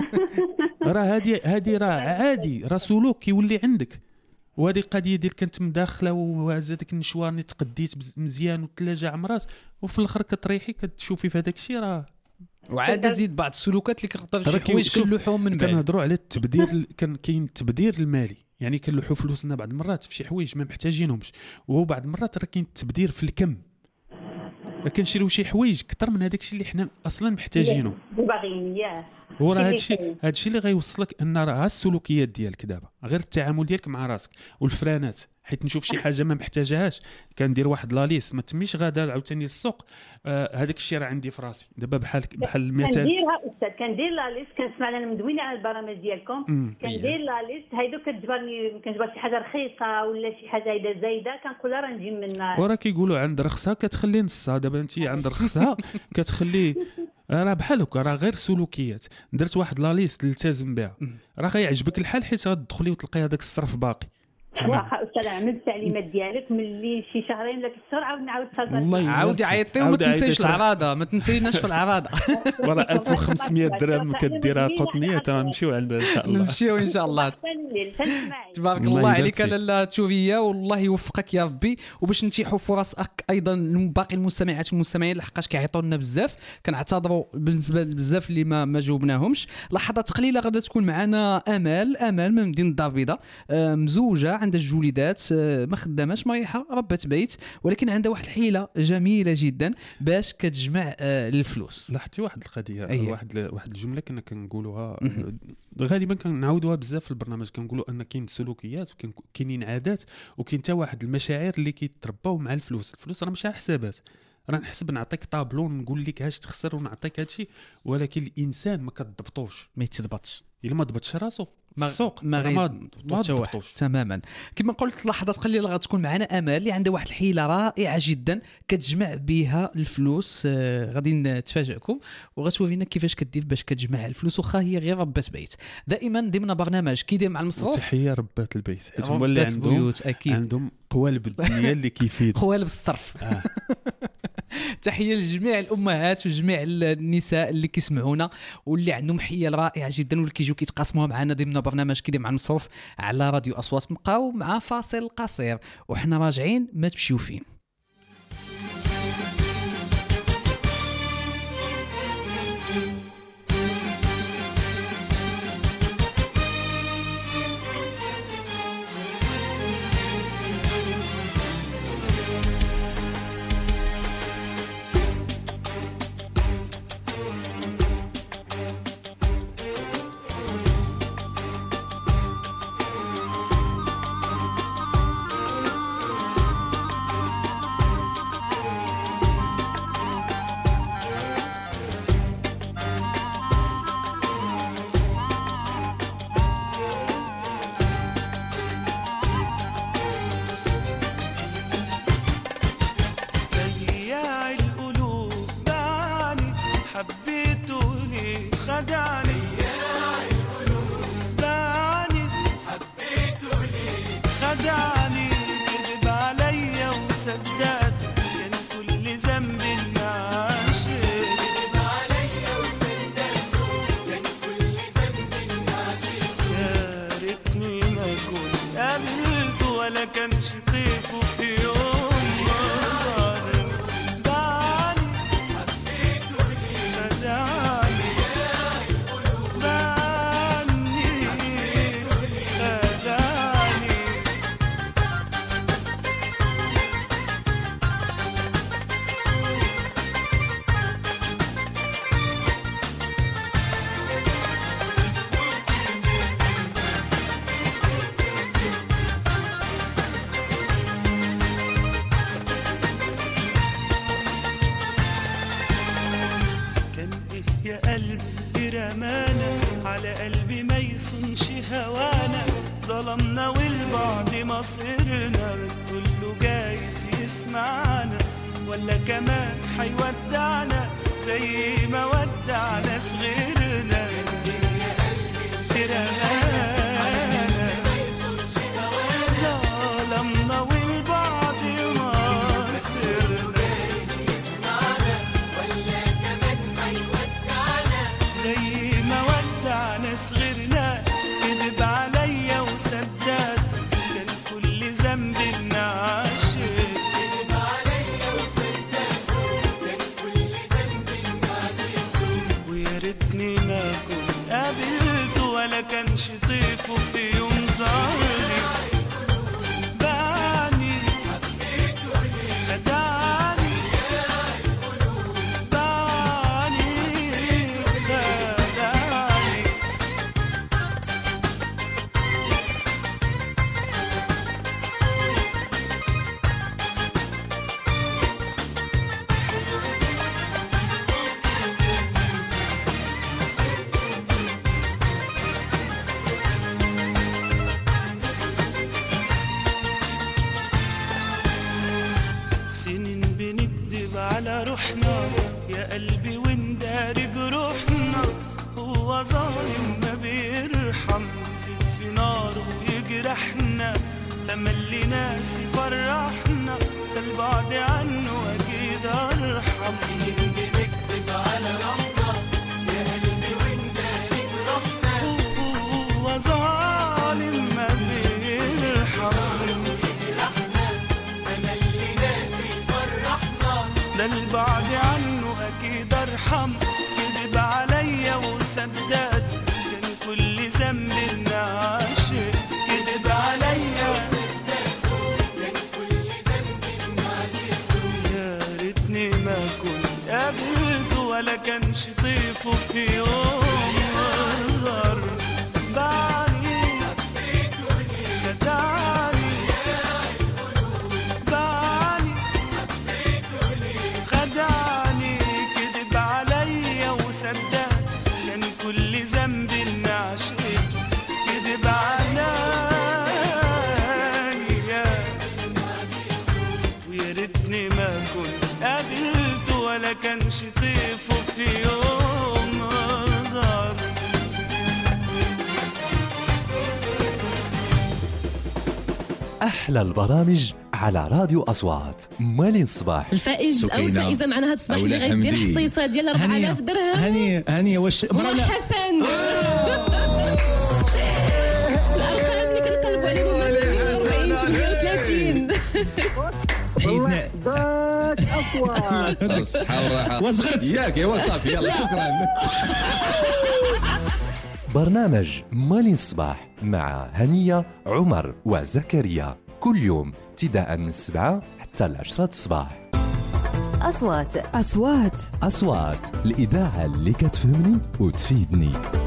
[SPEAKER 3] راه هذه راه عادي راه سلوك كيولي عندك وهذه قضيه ديال كنت مداخله وهذا داك النشوار اللي تقديت مزيان والثلاجه عمرات وفي الاخر كتريحي كتشوفي في هذاك الشيء راه
[SPEAKER 2] وعاد زيد بعض السلوكات اللي كتقدر شي حوايج كنلوحوهم من بعد.
[SPEAKER 3] كنهضروا على التبذير كاين التبذير المالي يعني كنلوحوا فلوسنا بعض المرات في شي حوايج ما محتاجينهمش وبعض المرات راه كاين التبذير في الكم كنشريو شي حوايج اكثر من هذاك الشيء اللي حنا اصلا محتاجينه هو راه هادشي اللي غيوصلك ان راه السلوكيات ديالك دابا غير التعامل ديالك مع راسك والفرانات حيت نشوف شي حاجه ما محتاجهاش كندير واحد لا ليست ما تميش غادا عاوتاني للسوق هذاك الشيء راه عندي في راسي دابا بحال المثال
[SPEAKER 17] كنديرها استاذ كندير لا ليست كنسمع انا مدوينه على البرامج ديالكم كندير لا ليست هايدو كتجبر شي حاجه رخيصه ولا شي حاجه هيدا زايده كنقول راه نجيب منها
[SPEAKER 3] وراه كيقولوا عند رخصه كتخلي نصها دابا انت عند رخصها كتخلي راه بحال هكا راه غير سلوكيات درت واحد لا ليست التزم بها راه غيعجبك الحال حيت غتدخلي وتلقاي هذاك الصرف باقي
[SPEAKER 17] واخا استاذ عملت التعليمات ديالك ملي شي شهرين ولا 3 شهور عاود نعاود
[SPEAKER 2] والله عاودي عيطي وما تنسيش العراضه ما تنسيناش في العراضه
[SPEAKER 3] وراه 1500 درهم كديرها قطنيه تنمشيو عندها ان شاء الله
[SPEAKER 2] نمشيو ان شاء الله تبارك الله عليك لاله توفيه والله يوفقك يا ربي وباش نتيحوا فرص ايضا باقي المستمعات والمستمعين لحقاش كيعيطوا لنا بزاف كنعتذروا بالنسبه بزاف اللي ما جاوبناهمش. لحظات قليله غادا تكون معنا امال من مدينه الدار البيضاء مزوجه عندها جوليدات ما خداماش مريحه ربة بيت ولكن عندها واحد الحيله جميله جدا باش كتجمع الفلوس.
[SPEAKER 3] لاحظتي واحد القضيه واحد الجمله كنا كنقولوها غالبا كنعاودوها بزاف في البرنامج كنقولوا ان كاين سلوكيات وكاينين عادات وكاين حتى واحد المشاعر اللي كيترباو مع الفلوس راه ماشي حسابات راه نحسب نعطيك طابلون نقول لك اش تخسر ونعطيك هادشي ولكن الانسان ما كتضبطوش
[SPEAKER 2] ما يتضبطش
[SPEAKER 3] الا ما ضبطش راسو السوق
[SPEAKER 2] ما ضبطوش تماما. كما قلت لحظات قليله غتكون معنا امال اللي عندها واحد الحيله رائعه جدا كتجمع بها الفلوس. غادي نتفاجئكم وغتورينا كيفاش كدير باش كتجمع الفلوس واخا هي غير ربات بيت. دائما ضمن برنامج كيدير مع المصروف
[SPEAKER 3] تحيه ربات البيت حيت هما اللي عندهم قوالب الدنيا اللي كيفيدوا
[SPEAKER 2] قوالب الصرف. تحيه لجميع الامهات وجميع النساء اللي كيسمعونا واللي عندهم حيل رائعه جدا واللي كيجيو كيتقاسموها معنا ضمن برنامج كيدير مع المصروف على راديو اصوات. نبقاو مع فاصل قصير وحنا راجعين، ما تمشيو فين.
[SPEAKER 8] ظلمنا والبعد مصيرنا كله جايز يسمعنا ولا كمان حيودعنا زي ما ودعنا صغيرنا. ظلمنا والبعد مصيرنا ولا كمان حيودعنا زي ما ودعنا صغيرنا. كذب عليا وسداد كان كل ذنب النعاشق. كذب عليا وسداد كان كل ذنب النعاشق. ويا ريتني ما كنت قابلته ولا كانش طيفه في يوم ظهري. بعني حبيته ليه خدعني بعني خدعني. سنين بنكذب على روحنا يا قلبي ونداري جروحنا. هو ظالم ما بيرحم يزيد في ناره ويجرحنا. تملي ناس يفرحنا ده البعد عنه أكيد أرحم. سنين بنكذب على روحنا يا قلبي ونداري جروحنا. هو ظالم ما بيرحم ده البعد عنه أكيد أرحم. كذب عليا وسداد كان كل ذنب النعاشق. كذب عليا وسداد كان كل ذنب النعاشق. يا ريتني ما كنت قابلته ولا كانش طيفه في يوم ظهر. بعني حبيته ليه خدعني خدعني. كذب عليا وسداد كان كل ذنب النعاشق. كذب كانش طيفه في يوم نظر.
[SPEAKER 1] أحلى البرامج على راديو أصوات. مالين الصباح
[SPEAKER 21] الفائز أو الفائزة معنا هذا الصباح اللي غيدير حصيصة ديال 4000 درهم.
[SPEAKER 22] هانية واش
[SPEAKER 21] هو حسن. الأرقام اللي كنقلبوا عليهم 40 38.
[SPEAKER 22] حيدنا
[SPEAKER 23] أصوات. الصحة والراحة
[SPEAKER 22] وصغرت
[SPEAKER 23] ياك يا صافي يلا شكرا.
[SPEAKER 1] برنامج مالين الصباح مع هنية عمر وزكريا كل يوم ابتداء من 7 حتى 10 الصباح.
[SPEAKER 13] أصوات
[SPEAKER 1] أصوات الإذاعة اللي كتفهمني وتفيدني.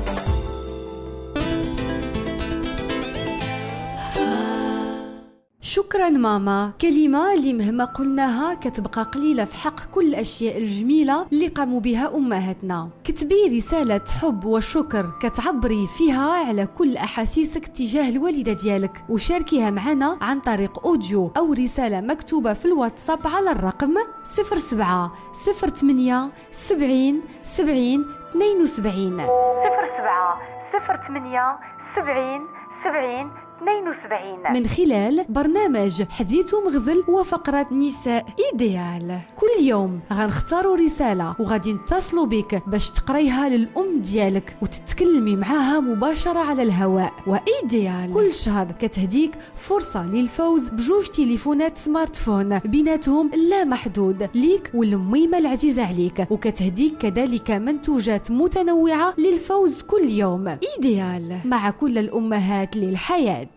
[SPEAKER 13] شكرا ماما، كلمة اللي مهما قلناها كتبقى قليلة في حق كل الأشياء الجميلة اللي قاموا بها أمهاتنا. كتبي رسالة حب وشكر كتعبري فيها على كل أحاسيسك تجاه الوالدة ديالك، وشاركيها معنا عن طريق أوديو أو رسالة مكتوبة في الواتساب على الرقم 07 08 70 70 72 07 08 70 70 72 من خلال برنامج حديث ومغزل وفقرة نساء إيديال. كل يوم غنختاروا رسالة وغادي نتصلوا بك باش تقريها للأم ديالك وتتكلمي معاها مباشرة على الهواء. وإيديال كل شهر كتهديك فرصة للفوز بجوج تليفونات سمارت فون بيناتهم لا محدود ليك والميمة العزيزة عليك، وكتهديك كذلك منتوجات متنوعة للفوز كل يوم. إيديال مع كل الأمهات للحياة.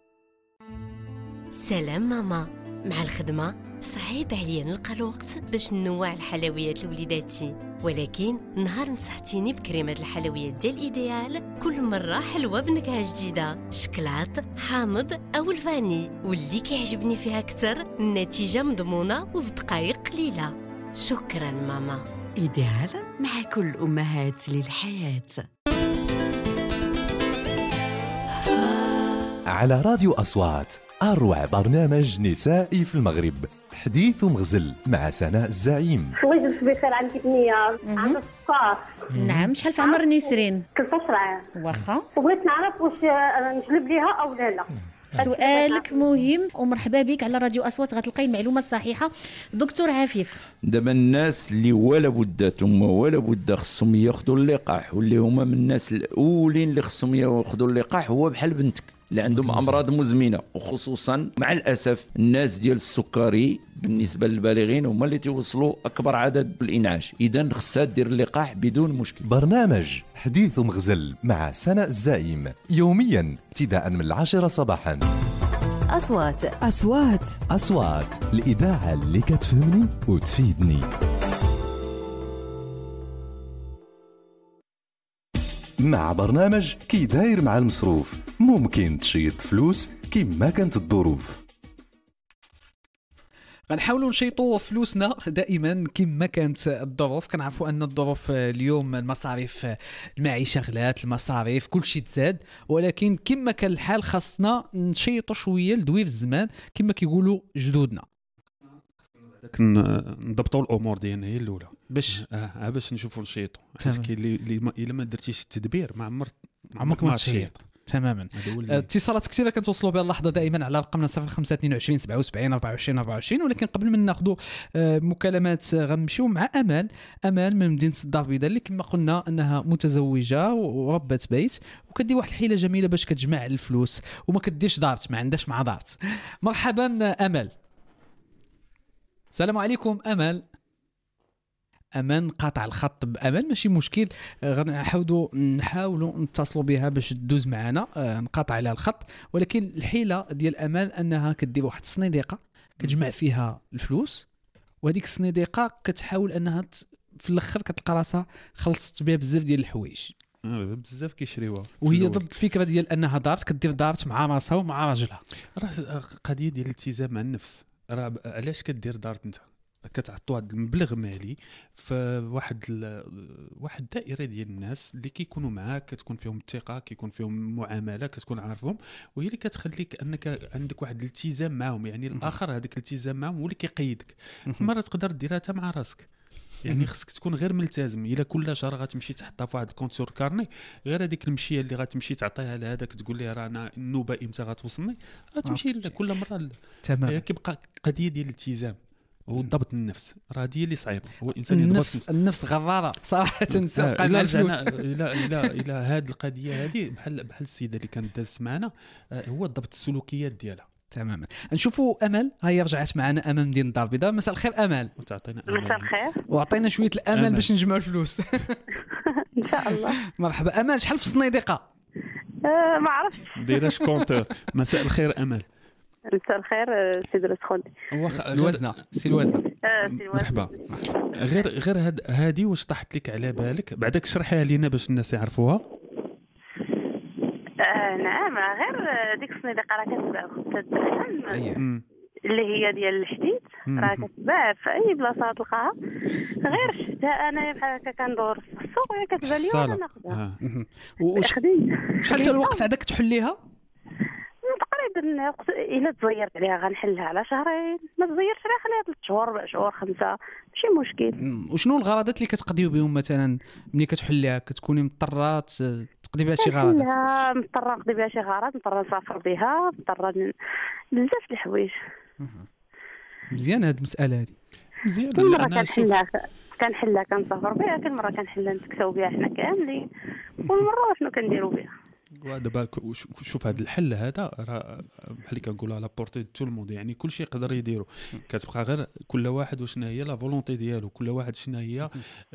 [SPEAKER 24] سلام ماما، مع الخدمة صعيب عليا نلقى الوقت باش ننوع الحلويات لوليداتي، ولكن نهار نصحتيني بكريمة الحلويات ديال إيديال كل مرة حلوة بنكهة جديدة، شكلاط حامض أو الفاني، واللي كيعجبني فيها أكثر النتيجة مضمونة وفي دقائق قليلة. شكرا ماما.
[SPEAKER 25] إيديال مع كل أمهات للحياة.
[SPEAKER 1] على راديو أصوات أروع برنامج نسائي في المغرب، حديث ومغزل مع سناء الزعيم.
[SPEAKER 26] شوية بخير عندك نية عندها الصفار.
[SPEAKER 21] نعم، شحال في عمر نسرين؟
[SPEAKER 26] 13 عام.
[SPEAKER 21] واخا.
[SPEAKER 26] بغيت نعرف واش نجلب ليها أو لا.
[SPEAKER 21] سؤالك مهم ومرحبا بك على راديو أصوات، غتلقاي المعلومة الصحيحة. دكتور عفيف،
[SPEAKER 23] دابا الناس اللي ولا بد ثم ولا بد خصهم ياخذوا اللقاح، واللي هما من الناس الاولين اللي خصهم ياخذوا اللقاح هو بحال بنتك اللي عندهم امراض مزمنه، وخصوصا مع الاسف الناس ديال السكري بالنسبه للبالغين هما اللي توصلوا اكبر عدد بالانعاش. اذا خصها دير اللقاح بدون مشكل.
[SPEAKER 1] برنامج حديث ومغزل مع سناء الزعيم يوميا ابتداء من 10 صباحا. أصوات الإذاعة اللي كتفهمني وتفيدني. مع برنامج كي داير مع المصروف ممكن تشيط فلوس كما كانت الظروف.
[SPEAKER 2] غنحاولوا نشيطوا فلوسنا دائما كما كانت الظروف. كنعرفوا ان الظروف اليوم المصاريف المعيشه غلات، المصاريف كلشي تزاد، ولكن كما كان الحال خاصنا نشيطوا شويه لدوير الزمان كما كيقولوا جدودنا.
[SPEAKER 3] نضبطوا الامور ديالنا هي الاولى باش نشوفوا نشيطوا، حيت كاين اللي الا ما درتيش التدبير ما عمرك ما تشيط
[SPEAKER 2] تماما. اتصالات كثيره كنتوصلوا بها اللحظه دائما على رقمنا 0522 77 24 24. ولكن قبل ما ناخذوا مكالمات غنمشيو مع امال من مدينه الدار البيضاء اللي كما قلنا انها متزوجه وربة بيت، وكدير واحد الحيله جميله باش كتجمع الفلوس وما كديرش دارت، ما عندهاش مع دارت. مرحبا امال. السلام عليكم امال. قاطع الخط بامل، ماشي مشكل، نحاولوا نتصلوا بها باش تدوز معنا، نقاطع عليها الخط. ولكن الحيله ديال امل انها كدير واحد الصنيديقه كتجمع فيها الفلوس، وهذيك الصنيديقه كتحاول انها في الاخر كتلقى راسها خلصت بها بزاف ديال الحوايج،
[SPEAKER 3] بزاف كيشريوها،
[SPEAKER 2] وهي ضد الفكره ديال انها دارت كدير دارت مع راسها ومع راجلها.
[SPEAKER 3] راه قضيه ديال الالتزام مع النفس. راه علاش كدير دارت انت؟ كتعطوا هذا المبلغ مالي فواحد واحد دائره ديال الناس اللي كيكونوا معاك، كتكون فيهم الثقه، كيكون فيهم معامله، كتكون عارفهم، وهي اللي كتخليك انك عندك واحد الالتزام معهم. يعني الاخر هذاك الالتزام معهم هو اللي كيقيدك. مره تقدر ديرها حتى مع راسك، يعني خصك تكون غير ملتزم. الا كل شهر غتمشي تحطها في واحد الكونت سور كارني، غير هذيك المشيه اللي غتمشي تعطيها لهذاك تقول ليه راه انا النوبه امتى غتوصلني، غتمشي كل مره.
[SPEAKER 2] تمام.
[SPEAKER 3] كيبقى قضيه ديال الالتزام وضبط النفس، راه هي اللي صعيبه. هو الانسان يضبط
[SPEAKER 2] النفس غراره صراحه. تنسى مع الفلوس.
[SPEAKER 3] الى هذه القضيه هذه بحال السيده اللي كانت دازت معنا، هو ضبط السلوكيات ديالها.
[SPEAKER 2] تماما. نشوفوا امل، هي رجعت معنا امل مدينه الدار البيضاء. مساء الخير امل.
[SPEAKER 3] وتعطينا
[SPEAKER 26] مساء الخير.
[SPEAKER 2] وعطينا شويه الامل باش نجمعوا الفلوس.
[SPEAKER 26] ان شاء الله.
[SPEAKER 2] مرحبا امل. شحال في الصنيدقه؟
[SPEAKER 26] ما عرفتش.
[SPEAKER 3] دايره كونتور. مساء الخير امل.
[SPEAKER 26] مساء الخير سيدي رسخوندي.
[SPEAKER 2] الوزنه سي الوزنه.
[SPEAKER 3] مرحبا. غير هذه واش طاحت لك على بالك بعدك شرحيها لينا باش الناس يعرفوها؟
[SPEAKER 26] نعم، غير ديك الصنيدقه راه كتباع ب 5 درهم اللي هي ديال الحديد، راه كتباع في اي بلاصه تلقاها. غير شفتها انا بحال هكا كندور في السوق وهي كتبان لي وانا ناخذها.
[SPEAKER 2] شحال حتى الوقت عندك تحليها؟
[SPEAKER 26] تقريبا الا تزيرت عليها غنحلها على شهرين، ما تزيرتش عليها خليها 3 شهور 4 شهور 5، ماشي مشكل.
[SPEAKER 2] وشنو الغرضات اللي كتقضيو بهم مثلا ملي كتحليها؟ كتكوني مضطره تقضي بها شي غرض؟
[SPEAKER 26] مضطره نقضي بها شي غرض، مضطره نسافر بها، مضطره بزاف د الحوايج.
[SPEAKER 2] مزيان هاد المساله هذه.
[SPEAKER 3] مزيان.
[SPEAKER 26] كل مره كنحلها كنسافر بها، كل مره كنحلها نتكساو بها حنا كاملين، كل مره شنو كنديروا بها.
[SPEAKER 3] ودابا شوف هذا الحل هذا راه بحال اللي كنقولوا على بورتي تو الموند، يعني كل شيء يقدر يديروا. كتبقى غير كل واحد وشنا هي لا فولونتي ديالو، كل واحد شنا هي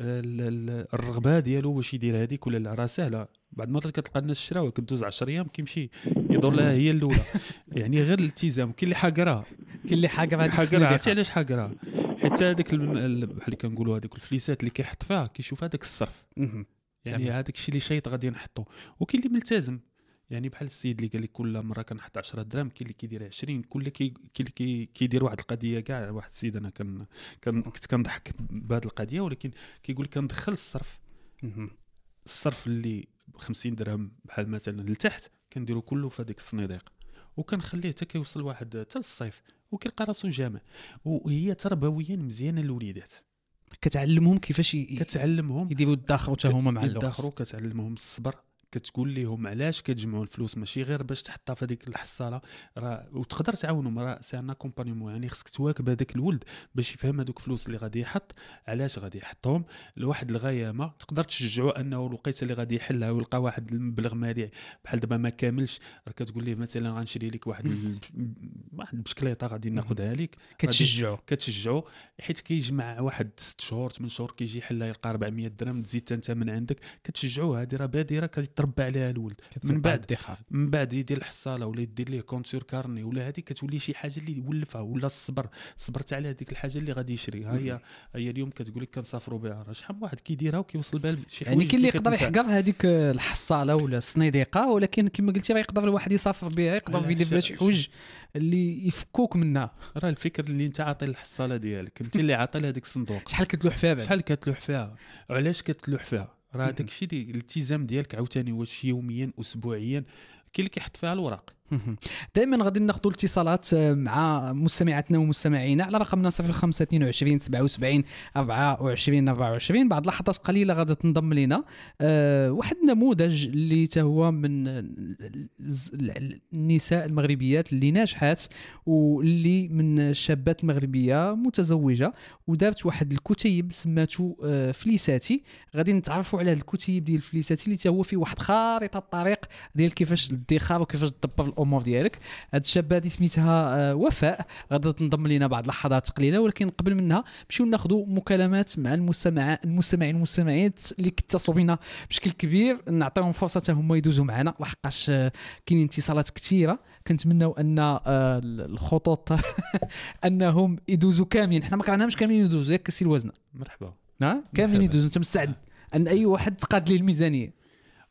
[SPEAKER 3] الرغبه ديالو باش يدير هذيك ولا لا. راه سهله، بعد ما كتلقى الناس شراوها كدوز 10 ايام كيمشي يدور لها هي الاولى. يعني غير الالتزام. كاين اللي حاقرها،
[SPEAKER 2] كاين اللي حاقرها.
[SPEAKER 3] عرفتي علاش حاقرها؟ حتى هذاك بحال اللي كنقولوا هذوك الفليسات اللي كيحط فيها كيشوف هذاك الصرف. يعني هذاك الشيء اللي شيط غادي نحطه. وكاين اللي ملتزم، يعني بحال السيد اللي قال لك كل مره كنحط 10 درهم، كاين اللي كيدير 20، كل كيدير واحد القضيه كاع. واحد السيد انا كنت كنضحك بهذه القضيه، ولكن كيقول لك كندخل الصرف اللي ب 50 درهم بحال مثلا لتحت كنديروا كله في هذيك الصناديق، وكنخليه حتى كيوصل واحد حتى الصيف وكيلقى راسو جامع. وهي تربويا مزيانه للوليدات،
[SPEAKER 2] كتعلمهم كيفاش
[SPEAKER 3] كتعلمهم
[SPEAKER 2] يديروا الدخر حتى هما مع الوقت.
[SPEAKER 3] يدخروا، كتعلمهم الصبر، كتقول لهم علاش كتجمعوا الفلوس، ماشي غير باش تحطها في هذيك الحصاله. راه وتقدر تعاونهم، راه سي ان اكومبانيمون. يعني خصك تواكب هذاك الولد باش يفهم هذوك الفلوس اللي غادي يحط علاش غادي يحطهم لواحد الغايه. ما تقدر تشجعوا انه الوقيته اللي غادي يحلها ويلقى واحد المبلغ مالي بحال دابا ما كاملش، راه كتقول ليه مثلا غنشري لك واحد البشكليطه غادي ناخذها لك، كتشجعوا حيت كيجمع واحد 6 شهور 8 شهور كيجي يحلها يلقى 400 درهم، تزيد انت من عندك كتشجعوه. هذه راه بادره تربى عليها الولد. من بعد يدير الحصاله ولا يدير ليه كونت سور كارني ولا هذه كتولي شي حاجه اللي يولفها، ولا الصبر صبرت على هذيك الحاجه اللي غادي يشريها. هي اليوم كتقول لك كنسافروا بها، راه شحال واحد كيديرها وكيوصل بها شي حاجه.
[SPEAKER 2] يعني كاين اللي يقدر يحقر هذيك الحصاله ولا الصنيديقه، ولكن كما قلتي راه يقدر الواحد يسافر بها، يقدر يدير بها شي حوايج اللي يفكوك منها.
[SPEAKER 3] راه الفكر اللي انت عاطي الحصاله ديالك، انت اللي عاطي لها هذيك الصندوق.
[SPEAKER 2] شحال
[SPEAKER 3] كتلوح فيها وعلاش كتلوح فيها؟ راه داك الشيء الالتزام ديالك عاوتاني واش يوميا اسبوعيا. كاين اللي كيحط فيها الوراق.
[SPEAKER 2] دائما غادي ناخذوا الاتصالات مع مستمعاتنا ومستمعينا على رقمنا 0522 77 24 24. بعد لحظات قليله غادي تنضم لنا واحد النموذج اللي هو من النساء المغربيات اللي ناجحات، واللي من الشابات المغربيه متزوجه ودارت واحد الكتيب سماته فليساتي. غادي نتعرفوا على الكتيب ديال فليساتي اللي هو فيه واحد خارطه الطريق ديال كيفاش الادخار وكيفاش تدبر الامور ديالك. هاد الشابه هذه سميتها وفاء، غادي تنضم لنا بعد لحظات قليله، ولكن قبل منها نمشيو ناخذوا مكالمات مع المستمعين والمستمعات اللي كيتصلوا بنا بشكل كبير، نعطيهم فرصه حتى هما يدوزوا معنا، لحقاش كاينين اتصالات كثيره. كنتمناو ان الخطوط انهم يدوزوا كاملين، حنا ما كرهناهمش كاملين يدوزوا، ياك سي الوزنه.
[SPEAKER 3] مرحبا.
[SPEAKER 2] كاملين يدوزوا. انت مستعد ان اي واحد تقاد لي الميزانيه؟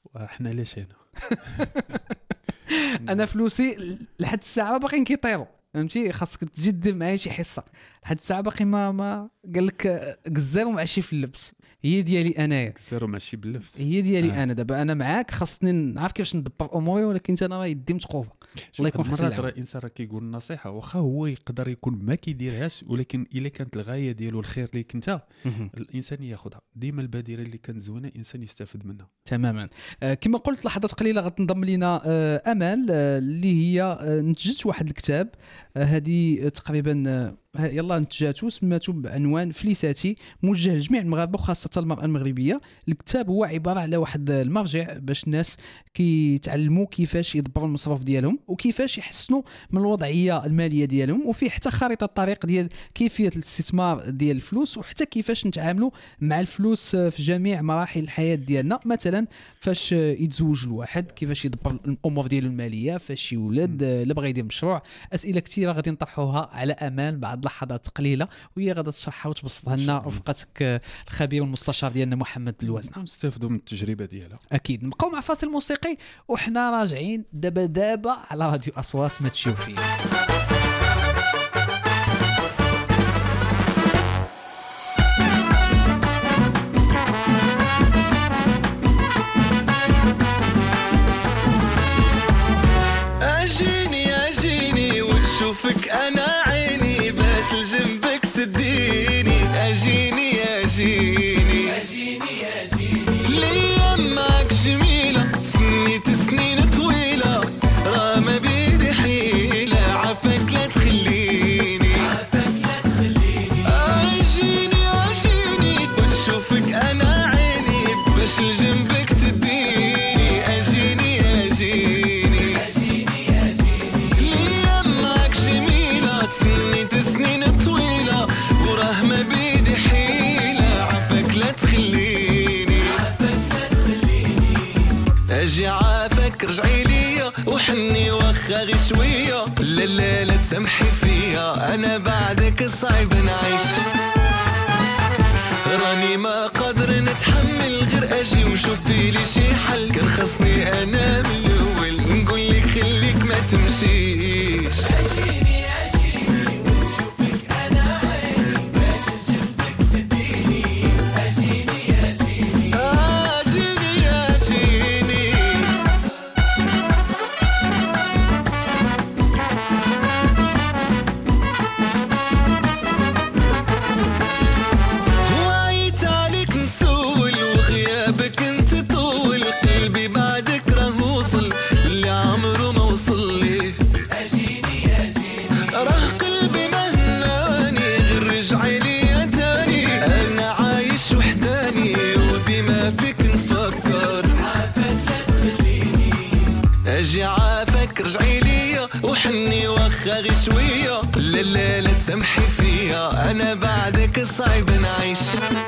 [SPEAKER 3] احنا ليش هنا؟
[SPEAKER 2] انا فلوسي لحد الساعه باقيين كيطيروا. فهمتي خاصك تجدد معايا شي حصه لحد الساعه باقي ما قال لك قزار ومعشي في اللبس هي ديالي انايا
[SPEAKER 3] قزار ومعشي باللبس
[SPEAKER 2] هي ديالي انا دابا انا معاك خاصني نعرف كيفاش ندبر اموري ولكن انا راه يدي متقوبه الله يكون في عون
[SPEAKER 3] مرات راه الانسان راه كيقول النصيحه واخا هو يقدر يكون ما كيديرهاش ولكن الا كانت الغايه ديالو الخير ليك انت الانسان ياخذها ديما البادره اللي كانت زوينه الانسان يستفد منها
[SPEAKER 2] تماما. كما قلت لحظات قليله غتنضم لنا امل اللي هي نتجت واحد الكتاب هذه تقريبا يلا نتجاتو سماتو بعنوان فليساتي موجه لجميع المغاربه وخاصه المراه المغربيه. الكتاب هو عباره على واحد المرجع باش الناس كيتعلموا كيفاش يدبروا المصروف ديالهم وكيفاش يحسنوا من الوضعيه الماليه ديالهم وفيه حتى خريطه الطريق ديال كيفيه الاستثمار ديال الفلوس وحتى كيفاش نتعاملوا مع الفلوس في جميع مراحل الحياه ديالنا. مثلا فاش يتزوج الواحد كيفاش يدبر الامور ديالو الماليه فاش يولد لا بغى يدير مشروع اسئله كثيره غادي نطرحوها على امال بعد لحظات قليله وهي غادا تشرحها وتبسطها لنا رفقتك الخبير والمستشار ديالنا محمد الوازنه
[SPEAKER 3] نستافدوا من التجربه ديالها.
[SPEAKER 2] اكيد. نبقاو مع فاصل موسيقي وحنا راجعين دابا على راديو اصوات ما تشوف فيه.
[SPEAKER 12] اجيني ونشوفك انا عيني باش لجنبك تديني اجيني ليام معك جميلة سنيت سنين طويلة راه ما بيدي حيلة عافاك لا تخليني اجيني ونشوفك انا عيني باش لجنبك تديني اجيني ليام معك جميلة سنيت سنين طويلة وراه ما بيدي حيلة عافاك لا تخليني اجي عافاك رجعي ليا وحني واخا غي شويه لا تسمحي فيا انا بعدك صعيب نعيش راني ما قادر نتحمل غير اجي وشوفي لي شي حل كان خصني انا من الاول نقول لك خليك ما تمشيش اجيني ونشوفك انا عيني باش جنبك تديني اجيني وعيت عليك نسول وغيابك انت طول قلبي بعدك راه وصل اللي عمره ما وصل لي راه قلبي مهناني غير رجعي لي تاني انا عايش وحداني وديما فيك نفكر عافاك لا تخليني اجي عافاك رجعي ليا وحني واخا غي شويه لا تسمحي فيا انا بعدك صعيب نعيش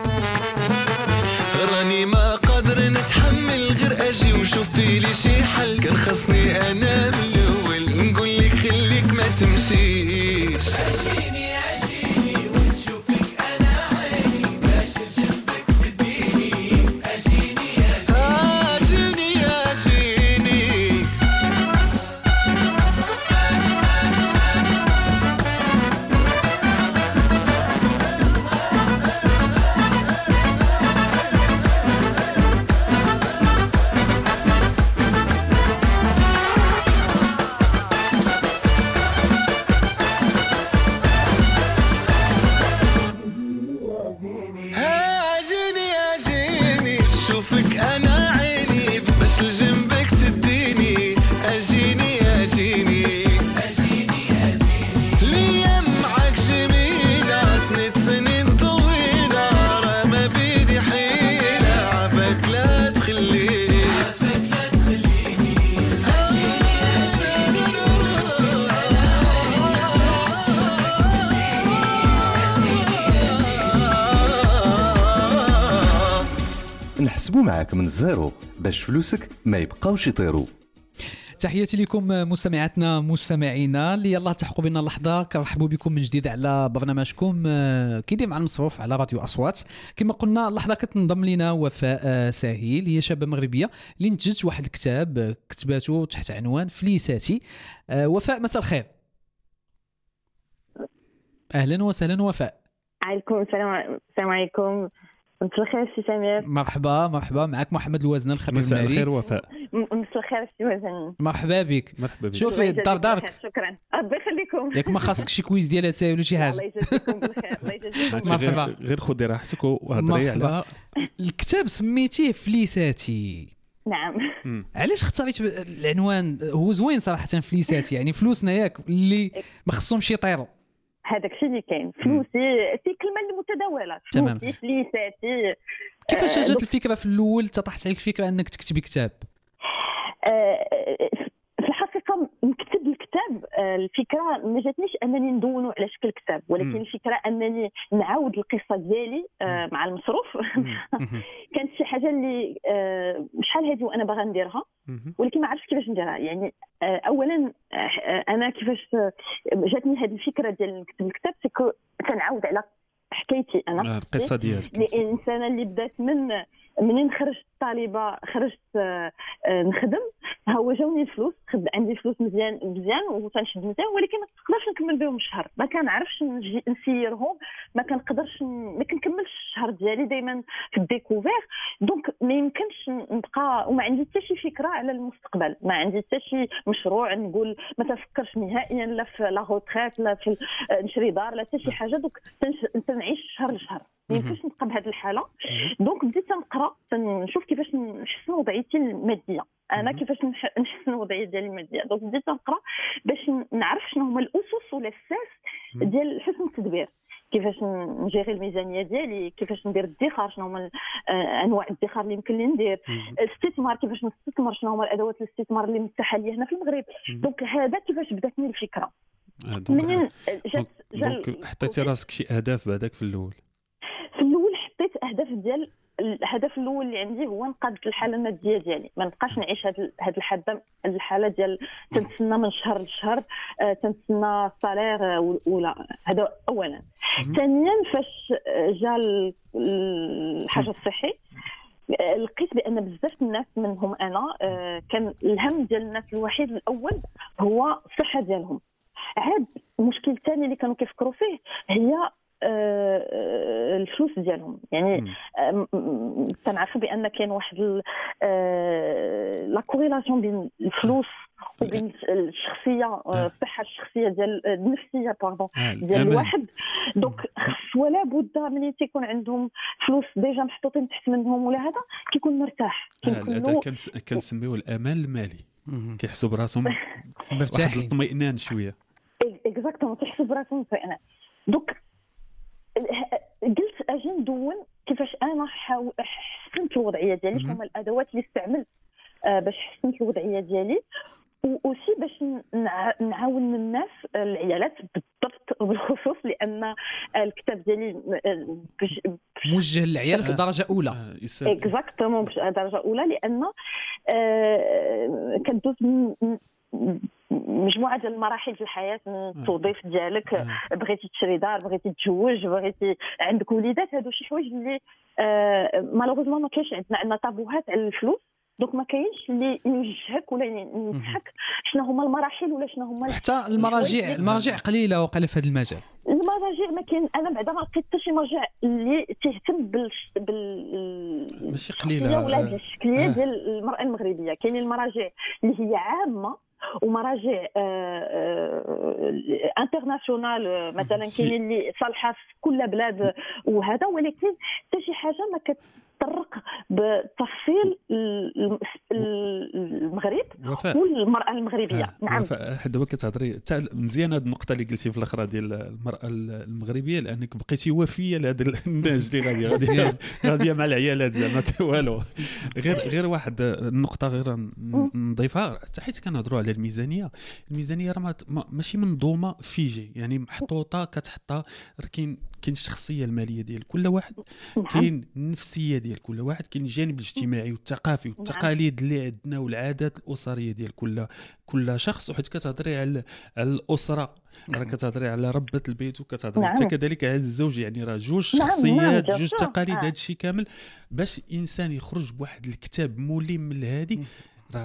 [SPEAKER 12] راني ما قادر نتحمل غير اجي وشوفي لي شي حل كان خصني انا من الاول نقول لك خليك ما تمشيش اجيني ونشوفك انا عيني باش جنبك تديني اجيني شوفك انا عيني باش لجنبك تديني اجيني ليام معك جميلة سنيت سنين طويلة راه ما بيدي حيلة عافاك لا تخليني
[SPEAKER 1] نحسبوا معاك من الزيرو باش فلوسك ما يبقاوش يطيروا.
[SPEAKER 2] تحياتي لكم مستمعاتنا مستمعينا اللي يلا تحقوا بنا اللحظه كنرحبوا بكم من جديد على برنامجكم كيدير مع المصروف على راديو اصوات. كما قلنا اللحظه كتنضم لنا وفاء ساهيل هي شابه مغربيه اللي نتجت واحد الكتاب كتباته تحت عنوان فليساتي. وفاء مساء الخير. اهلا وسهلا وفاء.
[SPEAKER 4] عليكم السلام عليكم. مساء الخير سي سمير.
[SPEAKER 2] مرحبا معك محمد الوزن الخبير المالي.
[SPEAKER 3] مساء الخير وفاء.
[SPEAKER 4] مساء الخير سي وزن.
[SPEAKER 2] مرحبا بك. شوفي الدار دارك.
[SPEAKER 4] شكرا الله يخليكم.
[SPEAKER 2] ياك ما خاصك شي كويز ديال هاتاي ولا شي حاجه.
[SPEAKER 4] الله يجزيكم بالخير الله يجزيكم.
[SPEAKER 2] مرحبا.
[SPEAKER 3] غير خذي راحتك وهضري على
[SPEAKER 2] الكتاب سميتيه فليساتي.
[SPEAKER 4] نعم.
[SPEAKER 2] علاش اختاريت العنوان؟ هو زوين صراحه فليساتي، يعني فلوسنا ياك اللي ما خصهمش يطيروا.
[SPEAKER 4] هذاك الشيء اللي كاين. فلوسي سي كلمه اللي متداوله. فلوسي فليساتي.
[SPEAKER 2] كيفاش جات الفكره في الاول؟ طاحت عليك الفكره انك تكتبي كتاب؟
[SPEAKER 4] في الحقيقه نكتب الكتاب، الفكره ما جاتنيش انني ندونو على شكل كتاب، ولكن الفكره انني نعاود القصه ديالي مع المصروف. كانت شي حاجه اللي شحال هذه وانا باغا نديرها، ولكن ما عرفتش كيفاش نديرها. يعني اولا انا كيفاش جاتني هذه الفكره ديال نكتب الكتاب، سكو كنعاود على حكايتي انا،
[SPEAKER 3] القصه ديالك.
[SPEAKER 4] الانسانه اللي بدات منين خرجت طالبه، خرجت نخدم، ها هو جاوني الفلوس، عندي فلوس مزيان وتنشد مزيان، ولكن ما نقدرش نكمل بهم الشهر، ما كنعرفش نسيرهم، ما كنكملش الشهر ديالي دائما في الديكوفير. دونك ما يمكنش نبقى وما عندي حتى شي فكره على المستقبل، ما عندي حتى شي مشروع نقول، ما تفكرش نهائيا لا في لا روتريت لا في نشري دار لا حتى شي حاجه. دونك تنعيش شهر لشهر، ما يمكنش نبقى بهذه الحاله. دونك بديت نقرا نشوف كيفاش نحسن وضعيتي الماديه، انا كيفاش نحسن الوضعيه ديالي الماديه. دونك بديت نقرا باش نعرف شنو هما الاسس ولا الاساس ديال حسن التدبير، كيفاش نجيري الميزانيه ديالي، كيفاش ندير الادخار، شنو هما انواع الادخار اللي يمكن لي ندير، الاستثمار كيفاش نستثمر، شنو هما الادوات الاستثمار اللي متاحه لي هنا في المغرب. دونك هذا كيفاش بداتني الفكره.
[SPEAKER 3] منين جات حطيتي راسك شي اهداف بعدك في الاول؟
[SPEAKER 4] في الاول حطيت اهداف ديال الهدف الاول اللي عندي هو نقاد الحاله الماديه ديالي، ما نبقاش نعيش هاد الحاله ديال تنتسنى من شهر لشهر، تنتسنى الصالير ولا. هذا اولا. ثانيا فاش جا الحاجه الصحي، لقيت بان بزاف الناس منهم انا كان الهم ديال الناس الوحيد الاول هو الصحه ديالهم. عاد المشكل الثاني اللي كانوا كيفكروا فيه هي الفلوس ديالهم. يعني تنعرفوا بان كاين واحد لا كوريلاسيون بين الفلوس وبين الشخصيه، الصحه الشخصيه ديال النفسيه ديال الواحد. دونك ولا بد من تيكون عندهم فلوس ديجا محطوطين تحت منهم ولا هذا كيكون مرتاح.
[SPEAKER 3] هذا كنسميوه الامان المالي، كيحسوا براسهم واحد الاطمئنان شويه.
[SPEAKER 4] اكزاكتومون، كيحسوا براسهم اطمئنان. دونك قلت اجي ندون كيفاش انا حسنت الوضعيه ديالي، شنو هما الادوات اللي استعملت باش حسنت الوضعيه ديالي، وسي باش نعاون الناس، العيالات بالضبط بالخصوص، لان الكتاب ديالي
[SPEAKER 2] موجه للعيال في درجه اولى.
[SPEAKER 4] اكزاكتومون درجه اولى، لان كندوز مجموعه ديال المراحل في الحياه، من التوظيف ديالك، بغيتي تشري دار، بغيتي تتزوج، بغيتي عندك وليدات. هادو شي حوايج اللي مالوغوزمون ما كاينش عندنا طابوهات على الفلوس. دونك ما كاينش اللي يوجهك ولا ينصحك شنو هما المراحل ولا شنو هما
[SPEAKER 2] حتى المراجع قليله وقال في هذا المجال.
[SPEAKER 4] المراجع ما كاين، انا بعدا ما لقيت حتى شي مرجع اللي تهتم
[SPEAKER 3] ماشي قليله
[SPEAKER 4] ولا بالشكليه ديال المراه المغربيه. كاينين المراجع اللي هي عامه ومراجع انترناسيونال، مثلا كاينين اللي صالحه في كل بلاد وهذا، ولكن حتى شي حاجه ما كتطرق بتفصيل المغرب والمراه المغربيه. نعم،
[SPEAKER 3] دابا كتهضري مزيان هذه النقطه اللي قلتي في الاخر ديال المراه المغربيه، لانك بقيتي وفيه لهذا النهج اللي غاديه مع العيالات، زعما والو. غير واحد النقطه غير نضيفها، حيت كنهضروا على الميزانيه راه ماشي منظومه فيجي، يعني محطوطه كتحطها. كاين الشخصيه الماليه ديال كل واحد، كاين النفسيه ديال كل واحد، كاين الجانب الاجتماعي والثقافي والتقاليد اللي عندنا والعادات الاسريه ديال كل شخص. وحيت كتهضري على الاسره، راه كتهضري على ربة البيت، وكتهضري حتى كذلك على الزوج. يعني راه جوج شخصيات، جوج تقاليد، هذا الشيء كامل. باش انسان يخرج بواحد الكتاب ملم من هذه، راه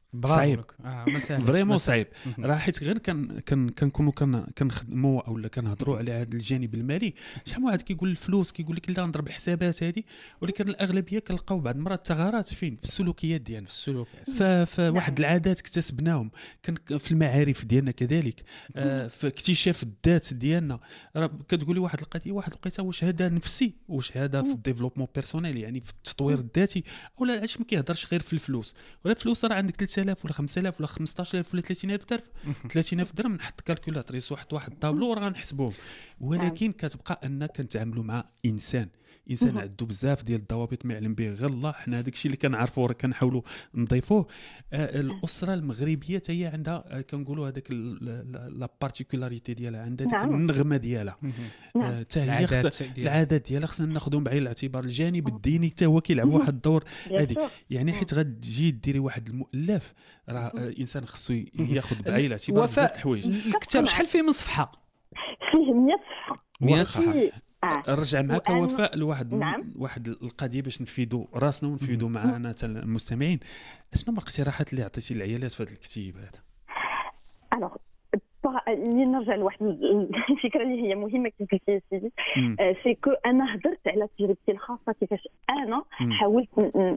[SPEAKER 3] صعيب فريمون
[SPEAKER 2] ما
[SPEAKER 3] صعيب. راه حيت غير كنكونوا كنخدموا اولا كنهضروا على هذا الجانب المالي، شحال واحد كيقول الفلوس كيقول لك لا نضرب الحسابات هذه، ولكن الاغلبيه كنلقاو بعض المرات الثغرات فين في السلوكيات ديالنا، في
[SPEAKER 2] السلوكيات
[SPEAKER 3] فواحد العادات اكتسبناهم في المعارف ديالنا كذلك، في اكتشاف الذات ديالنا. راه كتقولي واحد القضيه واش هذا نفسي، واش هذا في الديفلوبمون بيرسونيل يعني في التطوير الذاتي، ولا علاش ما كيهضرش غير في الفلوس؟ ولا الفلوس راه عندك 3000 ولا 5000 ولا 15000 ولا 30000 درهم 30000 درهم نحط كالكولاتريس واحد الطابلو راه غنحسبوه، ولكن كتبقى انك كنتعاملوا مع انسان عنده بزاف ديال الضوابط ما يعلم به غير الله. حنا هذاك الشيء اللي كنعرفوه راه كنحاولوا نضيفوه. الاسره المغربيه هي عندها كنقولوا هذاك لا بارتيكولاريتي ديالها، عندها ديك النغمه ديالها، حتى هي العادات ديالها خصنا ناخذهم بعين الاعتبار. الجانب الديني حتى هو كيلعب واحد الدور هذه، يعني حيت غتجي ديري واحد المؤلف راه الانسان خصو ياخذ بعين الاعتبار بزاف د الحوايج.
[SPEAKER 2] الكتاب شحال فيه من صفحه؟
[SPEAKER 4] فيه 100 صفحه.
[SPEAKER 3] نرجع معك وفاء لواحد واحد القضيه باش نفيدوا راسنا ونفيدوا معنا المستمعين. شنو هما الاقتراحات اللي عطيتي للعيالات في هذا الكتاب هذا؟
[SPEAKER 4] الوغ اللي نرجع لواحد الفكره اللي هي مهمه كيف قلتي سيدي، سي كو انا هضرت على تجربتي الخاصه كيفاش انا حاولت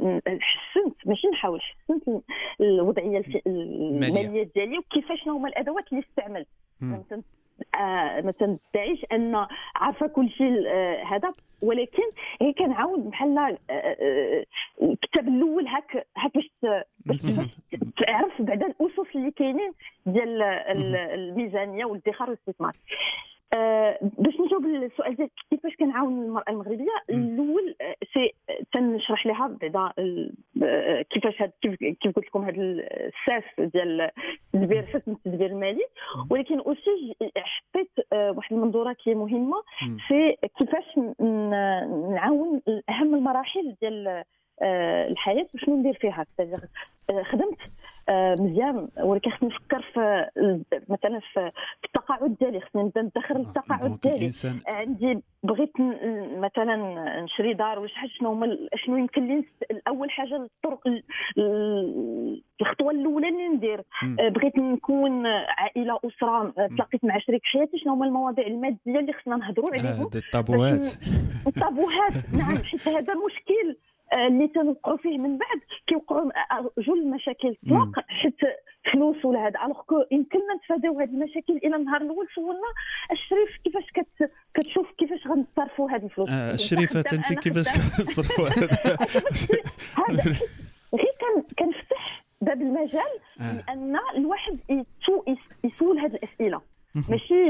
[SPEAKER 4] حسنت الوضعيه الماليه ديالي، وكيفاش هما الادوات اللي استعملت. ما تندعيش ان عارفه كل شيء هذا، ولكن هي كنعاود بحال الكتاب الاول هاك باش تعرف بعدا الاسس اللي كاينين ديال الميزانيه والادخار والاستثمار. باش نجاوب السؤال ديالك كيفاش كنعاون المراه المغربيه، الاول سي تنشرح لها بعدا كيفاش كيف قلت لكم هذا الساس ديال التدبير، حسن التدبير المالي، ولكن اوسي حطيت واحد المنظورات اللي مهمه في كيفاش نعاون اهم المراحل ديال الحياه وشنو ندير فيها. خدمت مزيان، ولكن خصني نفكر في مثلا في التقاعد ديالي، خصني نبدا ندخر التقاعد ديالي. عندي بغيت مثلا نشري دار ولا شحال، شنو يمكن لي اول حاجه الطرق الخطوه الاولى اللي ندير. بغيت نكون عائله اسره، تلاقيت مع شريك حياتي، شنو هما المواضيع الماديه اللي خصنا نهضروا عليهم؟
[SPEAKER 3] الطابوهات
[SPEAKER 4] نعم، حيت هذا مشكل اللي تنوقعوا فيه من بعد، كيوقعوا جوج المشاكل طلاق حيت فلوس ولا هذا. الوغ كو يمكننا نتفاداو هذه المشاكل الى النهار الاول. سولنا الشريف كيفاش كتشوف كيفاش غنصرفوا هذه الفلوس.
[SPEAKER 3] الشريفه انت كيفاش كتصرفوا هذا؟
[SPEAKER 4] غير كنفتح باب المجال لان الواحد يسول هذه الاسئله، ماشي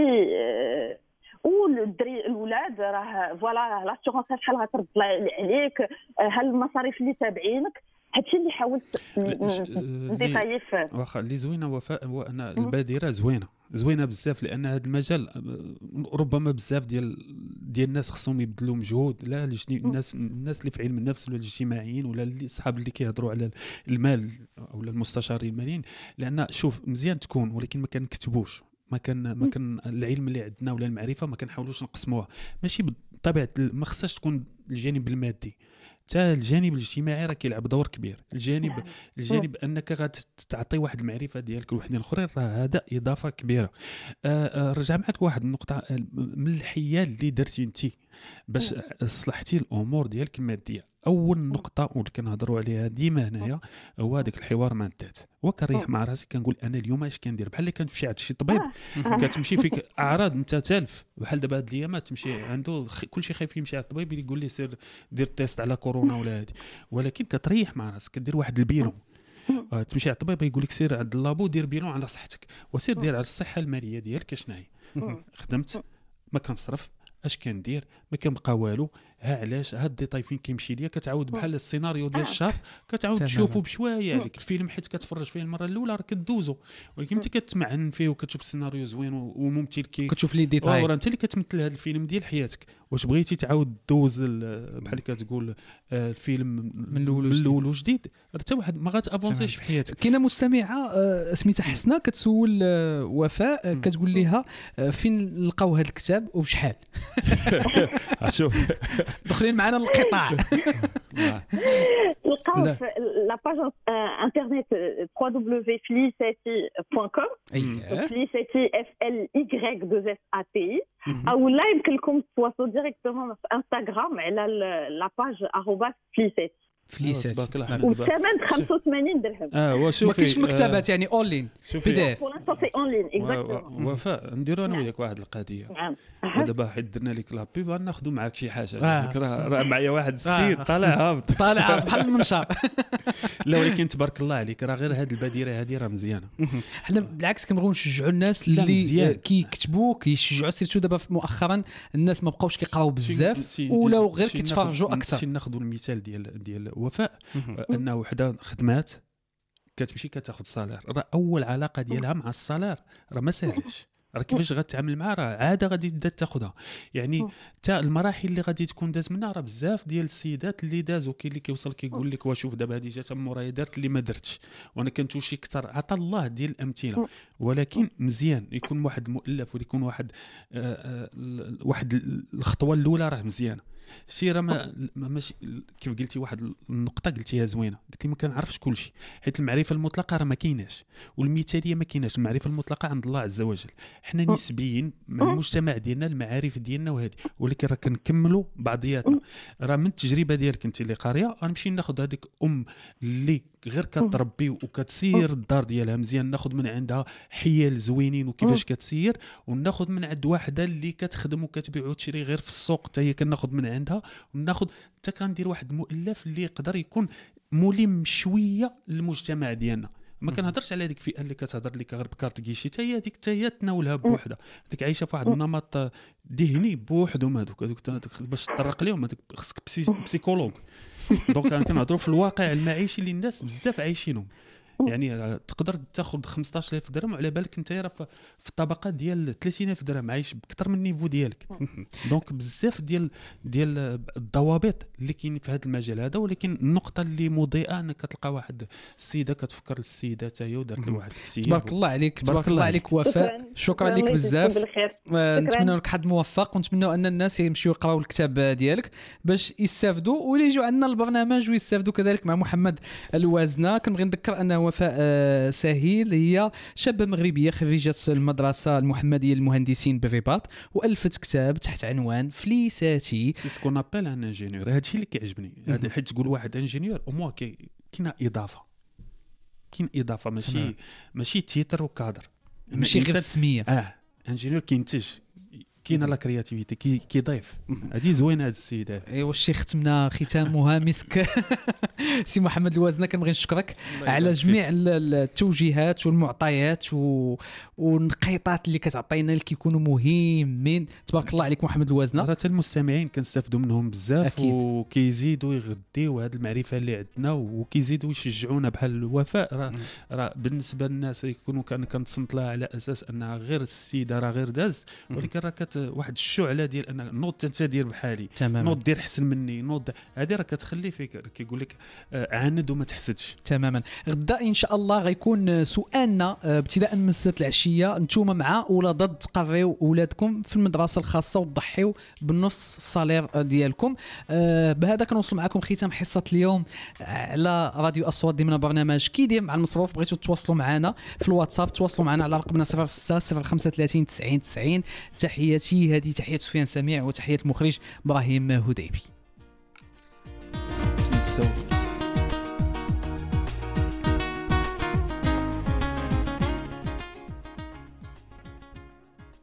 [SPEAKER 4] والدري الاولاد راه فوالا لاسيغونس شحال غترد عليك، هل المصاريف اللي تابعينك. هادشي اللي حاولت نديتايي فيه.
[SPEAKER 3] واخا اللي زوينه وفاء هو ان البادره زوينه بزاف، لان هذا المجال ربما بزاف ديال الناس خصهم يبذلوا مجهود، لا الناس اللي في علم النفس ولا الاجتماعيين ولا اللي اصحاب اللي كيهضروا على المال او المستشارين الماليين. لان شوف مزيان تكون، ولكن ما كنكتبوش، ما كان العلم اللي عندنا ولا المعرفه ما كنحاولوش نقسموها. ماشي بطبيعه ما خصهاش تكون الجانب المادي، حتى الجانب الاجتماعي راه كيلعب دور كبير. الجانب انك غتعطي واحد المعرفه ديالك لوحدين اخرين، راه هذا اضافه كبيره. رجع معك واحد النقطه من الحيال اللي درتي انت باش صلحتي الامور ديالك الماديه. اول نقطه واللي كنهضروا عليها ديما هنايا هو هذاك الحوار مع الذات. وكنريح مع راسي كنقول انا اليوم اش كندير، بحال اللي كتمشي عند شي طبيب كتمشي فيك اعراض انت تالف، بحال دابا هاد الايامات تمشي عنده كلشي خايف يمشي على الطبيب يقول لي سير دير تيست على كورونا ولا هادي، ولكن كتريح مع راسك كدير واحد البيلون. تمشي على الطبيب يقول لك سير عند اللابو دير بيلون على صحتك، وسير دير على الصحه الماليه ديالك شنو هي. خدمت ما كنصرف، اش كندير ما كنبقى والو، علاش هاد الديتاي فين كيمشي ليا. كتعاود بحال السيناريو ديال الشهر كتعاود تشوفو بشويه عليك الفيلم، حيت كتفرج فيه المره الاولى راه كدوزو، ولكن ملي كتمعن فيه وكتشوف السيناريو زوين وممثل كتشوف لي ديتاي راه انت اللي كتمثل هذا الفيلم ديال حياتك. واش بغيتي تعاود دوز بحال اللي كتقول الفيلم من الاول وجديد، حتى واحد ما غاتافونسيش في حياتك.
[SPEAKER 2] كاينه مستمعه سميتها حسنه كتسول وفاء كتقول لها فين نلقاو هذا الكتاب وبشحال؟
[SPEAKER 3] شوف
[SPEAKER 2] دخلين معنا القطاع.
[SPEAKER 4] تلقاو في لاباج انترنت www.felicity.com Felicity FLY2SATI او لا يمكن لكم تواصلوا ديريكتومون في انستغرام على لاباج @felicity والثمن 85 درهم.
[SPEAKER 3] وشوفي
[SPEAKER 2] ما كاينش مكتبات يعني اونلاين بي دي اف
[SPEAKER 4] سي اونلاين اكزاكتومون.
[SPEAKER 3] وفاء نديروا انا وياك واحد القضيه.
[SPEAKER 4] نعم
[SPEAKER 3] دابا حيت درنا لك لا بيب غناخذوا معاك شي حاجه. راه معايا واحد السيد طالع هابط
[SPEAKER 2] بحال المنشار.
[SPEAKER 3] لا ولكن تبارك الله عليك راه غير هذه البادره هذه راه مزيانه.
[SPEAKER 2] حنا بالعكس كنبغيو نشجعوا الناس اللي كيكتبوا كيشجعوا سيرتو. دابا مؤخرا الناس ما بقاوش كيقراو بزاف ولاو غير كيتفرجوا اكثر.
[SPEAKER 3] شي ناخذوا المثال ديال وفاء انه وحده خدمات كتمشي كتاخذ صالير. راه اول علاقه ديالها مع الصالير راه ما ساهلش. راه كيفاش غتعامل معاه راه عاده غادي تبدا تاخذها. يعني حتى المراحل اللي غادي تكون داز منها راه بزاف ديال السيدات اللي دازوا كاين اللي كيوصل كيقول لك واشوف دابا هذه جات مورايا دارت اللي ما درتش وانا كنتوشي اكثر. عطى الله ديال الامثله. ولكن مزيان يكون واحد المؤلف ويكون واحد الخطوه الاولى راه مزيانه. شي راه ماشي كيف قلتي واحد النقطه قلتيها زوينه. قلتي ما كنعرفش كل شيء حيت المعرفه المطلقه راه ما كايناش والمثاليه ما كايناش. المعرفه المطلقه عند الله عز وجل. حنا نسبيين من المجتمع ديالنا المعارف ديالنا وهذه ولكن راه كنكملوا بعضياتنا. راه من التجربه ديالك انت اللي قاريه غنمشي ناخذ هذيك اللي غير كتربي وكتسير الدار ديالها مزيان ناخذ من عندها حيل زوينين وكيفاش كتسير وناخذ من عند واحده اللي كتخدم وكتبيع وتشري غير في السوق حتى هي كناخذ من عندها وناخذ حتى كندير واحد المؤلف اللي يقدر يكون ملم شويه للمجتمع ديالنا. ما كنهضرش على هذيك الفئه اللي كتهضر لك غير بكارت كيشي حتى هي هذيك حتى هي تناولها بوحده. هذيك عايشه في واحد النمط ذهني بوحدهم. هذوك باش تطرق لهم خصك بسيكولوج. دونك كنهضروا في الواقع المعيشي اللي الناس بزاف عايشينهم. يعني تقدر تاخذ 15000 درهم وعلى بالك انت راه في الطبقه ديال 30000 درهم عايش باكثر من النيفو ديالك. دونك بزاف ديال الضوابط اللي كاين في هذا المجال هذا. ولكن النقطه اللي مضيئه انك كتلقى واحد السيده كتفكر السيده حتى هي ودارت له واحد الكتيب.
[SPEAKER 2] تبارك الله عليك تبارك الله عليك وفاء. شكرا لك بزاف. نتمنى لك حد موفق ونتمنى ان الناس يمشيو يقراو الكتاب ديالك باش يستافدوا واللي يجوا عندنا البرنامج ويستافدوا كذلك مع محمد الوازنه. كنبغي نذكر ان وفاء سهيل هي شابه مغربيه خريجه المدرسه المحمديه للمهندسين بالرباط والفت كتاب تحت عنوان فليساتي.
[SPEAKER 3] سي سكون ابل ان انجينيور. هذا الشيء اللي كيعجبني. هذا حيت تقول واحد انجينيور او موا كاين اضافه ماشي تيتر وكادر
[SPEAKER 2] ماشي غير السميه.
[SPEAKER 3] انجينيور كينتج كاينه لا كرياتيفيتي كيضيف. هذه زوينه هذا السيد.
[SPEAKER 2] ايوا الشيخ ختمنا ختامها مسك. سي محمد الوازنه كنبغي نشكرك على جميع التوجيهات والمعطيات والنقيطات اللي كتعطينا اللي كيكونوا مهمين. تبارك الله عليك محمد الوازنه.
[SPEAKER 3] راه المستمعين كنستافدوا منهم بزاف وكيزيدوا يغديو هذه المعرفه اللي عندنا وكيزيدوا يشجعونا بحال الوفاء. راه بالنسبه للناس يكونوا كنتصنت لها على اساس انها غير السيده راه غير دازت ولكن راه واحد الشعله ديال ان نوض انت دير بحالي نوض دير احسن مني نوض. هذه راه كتخلي فيك كيقول لك عاند وما تحسدش.
[SPEAKER 2] تماما. غدا ان شاء الله غيكون سؤالنا ابتداء من 6 العشيه. نتوما مع ولا ضد تقريو اولادكم في المدرسه الخاصه وتضحيو بالنص الصالير ديالكم. بهذا كنوصل معكم ختام حصه اليوم على راديو اصوات ضمن برنامج كيدير مع المصروف. بغيتوا تواصلوا معنا في الواتساب تواصلوا معنا على رقمنا 06 035 90 90. تحياتي هذه تحية سفيان سميع وتحية المخرج إبراهيم هديبي.